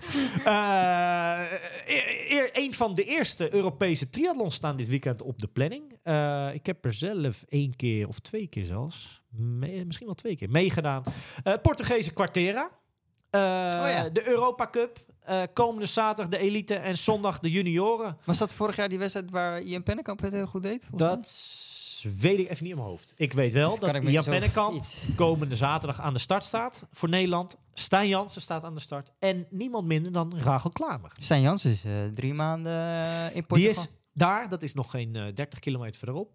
Een van de eerste Europese triathlons staan dit weekend op de planning. Ik heb er zelf 1 keer of 2 keer zelfs, misschien wel 2 keer, meegedaan. Portugese Quartera. De Europa Cup. Komende zaterdag de elite en zondag de junioren. Was dat vorig jaar die wedstrijd waar Ian Pennekamp het heel goed deed? volgens mij? Dat weet ik even niet in mijn hoofd. Ik weet wel Kan ik dat me Jan zo Pennekamp iets- komende zaterdag aan de start staat voor Nederland. Stijn Jansen staat aan de start. En niemand minder dan Rachel Klamer. Stijn Jans is 3 maanden in Die Portugal. is daar, dat is nog geen 30 kilometer verderop.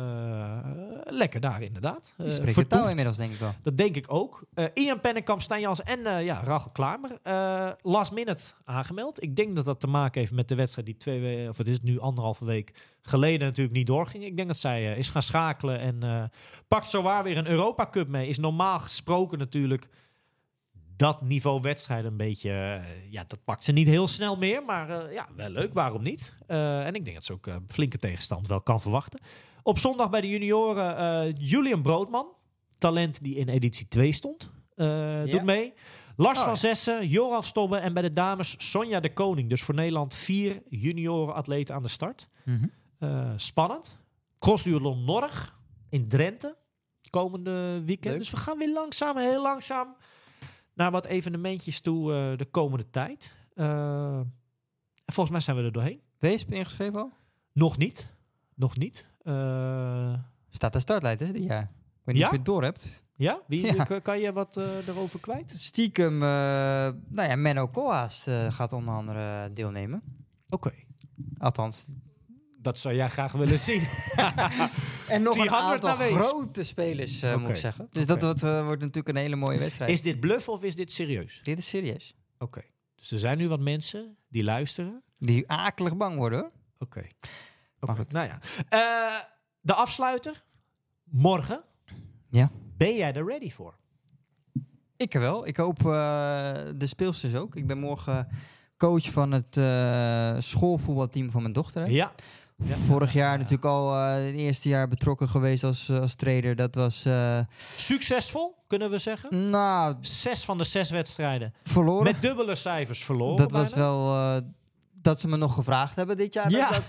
Lekker daar inderdaad. Die spreekt de Vertoefd. taal inmiddels, denk ik wel. Dat denk ik ook. Ian Pennekamp, Stijn Jansen en Rachel Klamer. Last minute aangemeld. Ik denk dat dat te maken heeft met de wedstrijd die 2 weken, of het is nu 1,5 week geleden natuurlijk niet doorging. Ik denk dat zij is gaan schakelen en pakt zowaar weer een Europa Cup mee. Is normaal gesproken natuurlijk dat niveau wedstrijd een beetje... dat pakt ze niet heel snel meer, maar wel leuk. Waarom niet? En ik denk dat ze ook flinke tegenstand wel kan verwachten. Op zondag bij de junioren Julian Broodman. Talent die in editie 2 stond. Doet mee. Lars van Zessen, Joran Stobbe en bij de dames Sonja de Koning. Dus voor Nederland 4 junioren atleten aan de start. Spannend. Crossduathlon Norg in Drenthe. Komende weekend. Leuk. Dus we gaan weer heel langzaam naar wat evenementjes toe de komende tijd. En volgens mij zijn we er doorheen. Weesp ingeschreven al? Nog niet. Staat de startlijst hè, dit jaar. Ik weet niet Ja? of je het door hebt. Ja? Ja. Kan je wat erover kwijt? Stiekem, Menno Koolhaas gaat onder andere deelnemen. Oké. Althans. Dat zou jij graag willen zien. En nog een 300 aantal naar Weesp. grote spelers, moet Oké. ik zeggen. Dus dat wordt natuurlijk een hele mooie wedstrijd. Is dit bluff of is dit serieus? Dit is serieus. Oké. Dus er zijn nu wat mensen die luisteren. Die akelig bang worden, hoor. Oké. Maar goed. Nou ja. De afsluiter. Morgen. Ja. Ben jij er ready voor? Ik wel. Ik hoop de speelsters ook. Ik ben morgen coach van het schoolvoetbalteam van mijn dochter. Hè? Ja. Vorig jaar natuurlijk al het eerste jaar betrokken geweest als trainer. Dat was Succesvol, kunnen we zeggen. 6 van de 6 wedstrijden. Verloren. Met dubbele cijfers verloren. Dat was bijna. wel dat ze me nog gevraagd hebben dit jaar. Ja.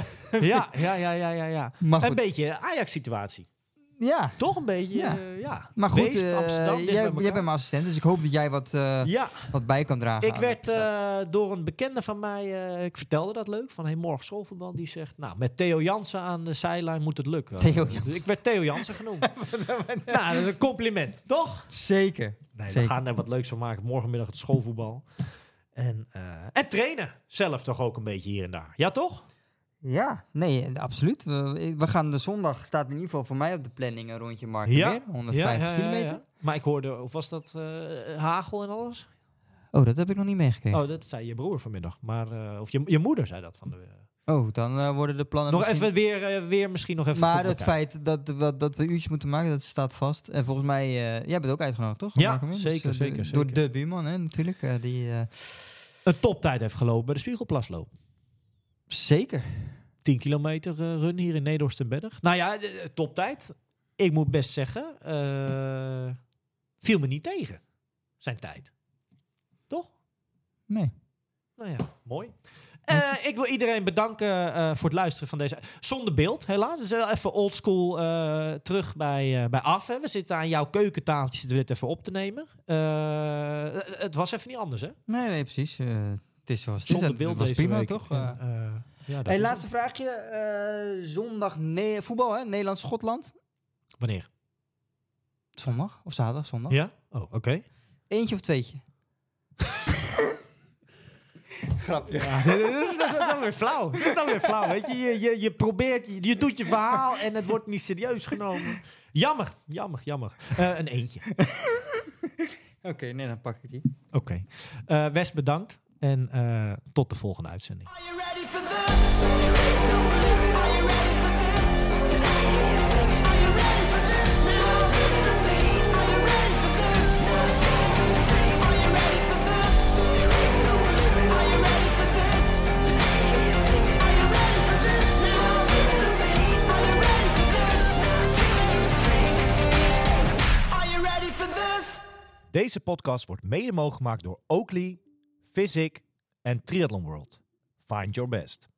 Ja. Maar goed. Een beetje Ajax-situatie. Ja. Toch een beetje, Ja. Maar goed, Weesp, Amsterdam, dicht bij jij elkaar. bent mijn assistent, dus ik hoop dat jij wat bij kan dragen. Ik aan werd dat proces. door een bekende van mij, ik vertelde dat leuk, van morgen schoolvoetbal, die zegt, nou, met Theo Jansen aan de zijlijn moet het lukken. Theo Jansen. Dus ik werd Theo Jansen genoemd. Nou, dat is een compliment, toch? Zeker. Nee, we Zeker. gaan er wat leuks van maken. Morgenmiddag het schoolvoetbal. En trainen zelf toch ook een beetje hier en daar. Ja, toch? Ja, nee, absoluut. We gaan de zondag, staat in ieder geval voor mij op de planning, een rondje Markenweer. 150 kilometer. Ja. Maar ik hoorde, of was dat hagel en alles? Oh, dat heb ik nog niet meegekregen. Oh, dat zei je broer vanmiddag. Maar, of je moeder zei dat van de... Dan worden de plannen nog misschien... even weer misschien nog even... Maar goed het bekijken. feit dat we uurtjes moeten maken, dat staat vast. En volgens mij, jij bent ook uitgenodigd, toch? Ja, Markenweer? zeker, zeker. Door de buurman, hè, natuurlijk. Een toptijd heeft gelopen bij de Spiegelplasloop. Zeker. 10 kilometer run hier in Nederhorst-en-Berg. Nou ja, toptijd. Ik moet best zeggen, viel me niet tegen. Zijn tijd. Toch? Nee. Nou ja, mooi. Ik wil iedereen bedanken voor het luisteren van deze... Zonder beeld, helaas. Dus even oldschool terug bij af. Hè. We zitten aan jouw keukentafeltje, zitten we dit even op te nemen. Het was even niet anders, hè? Nee, precies. Het is zoals het is. Zonder Het beeld was deze prima, week. toch? Ja, dat Hey, is laatste vraagje. Zondag voetbal, hè? Nederland-Schotland. het. Wanneer? Zondag of zaterdag? Zondag. Ja? Oh, oké. Eentje of tweetje? Grapje. Ja, dat is dan weer flauw. Dat is dan weer flauw, weet je. Je probeert, je doet je verhaal en het wordt niet serieus genomen. Jammer. Een eentje. Oké, nee, dan pak ik die. Oké. Wes, bedankt. En tot de volgende uitzending. Are you ready for this? Are you ready for this? Are you ready for this now? Are you ready for this? Are you ready for this? Are you ready for this? Are you ready for this now? Are you ready for this? Are you ready for this? Deze podcast wordt mede mogelijk gemaakt door Oakley, Physic en Triathlon World. Find your best.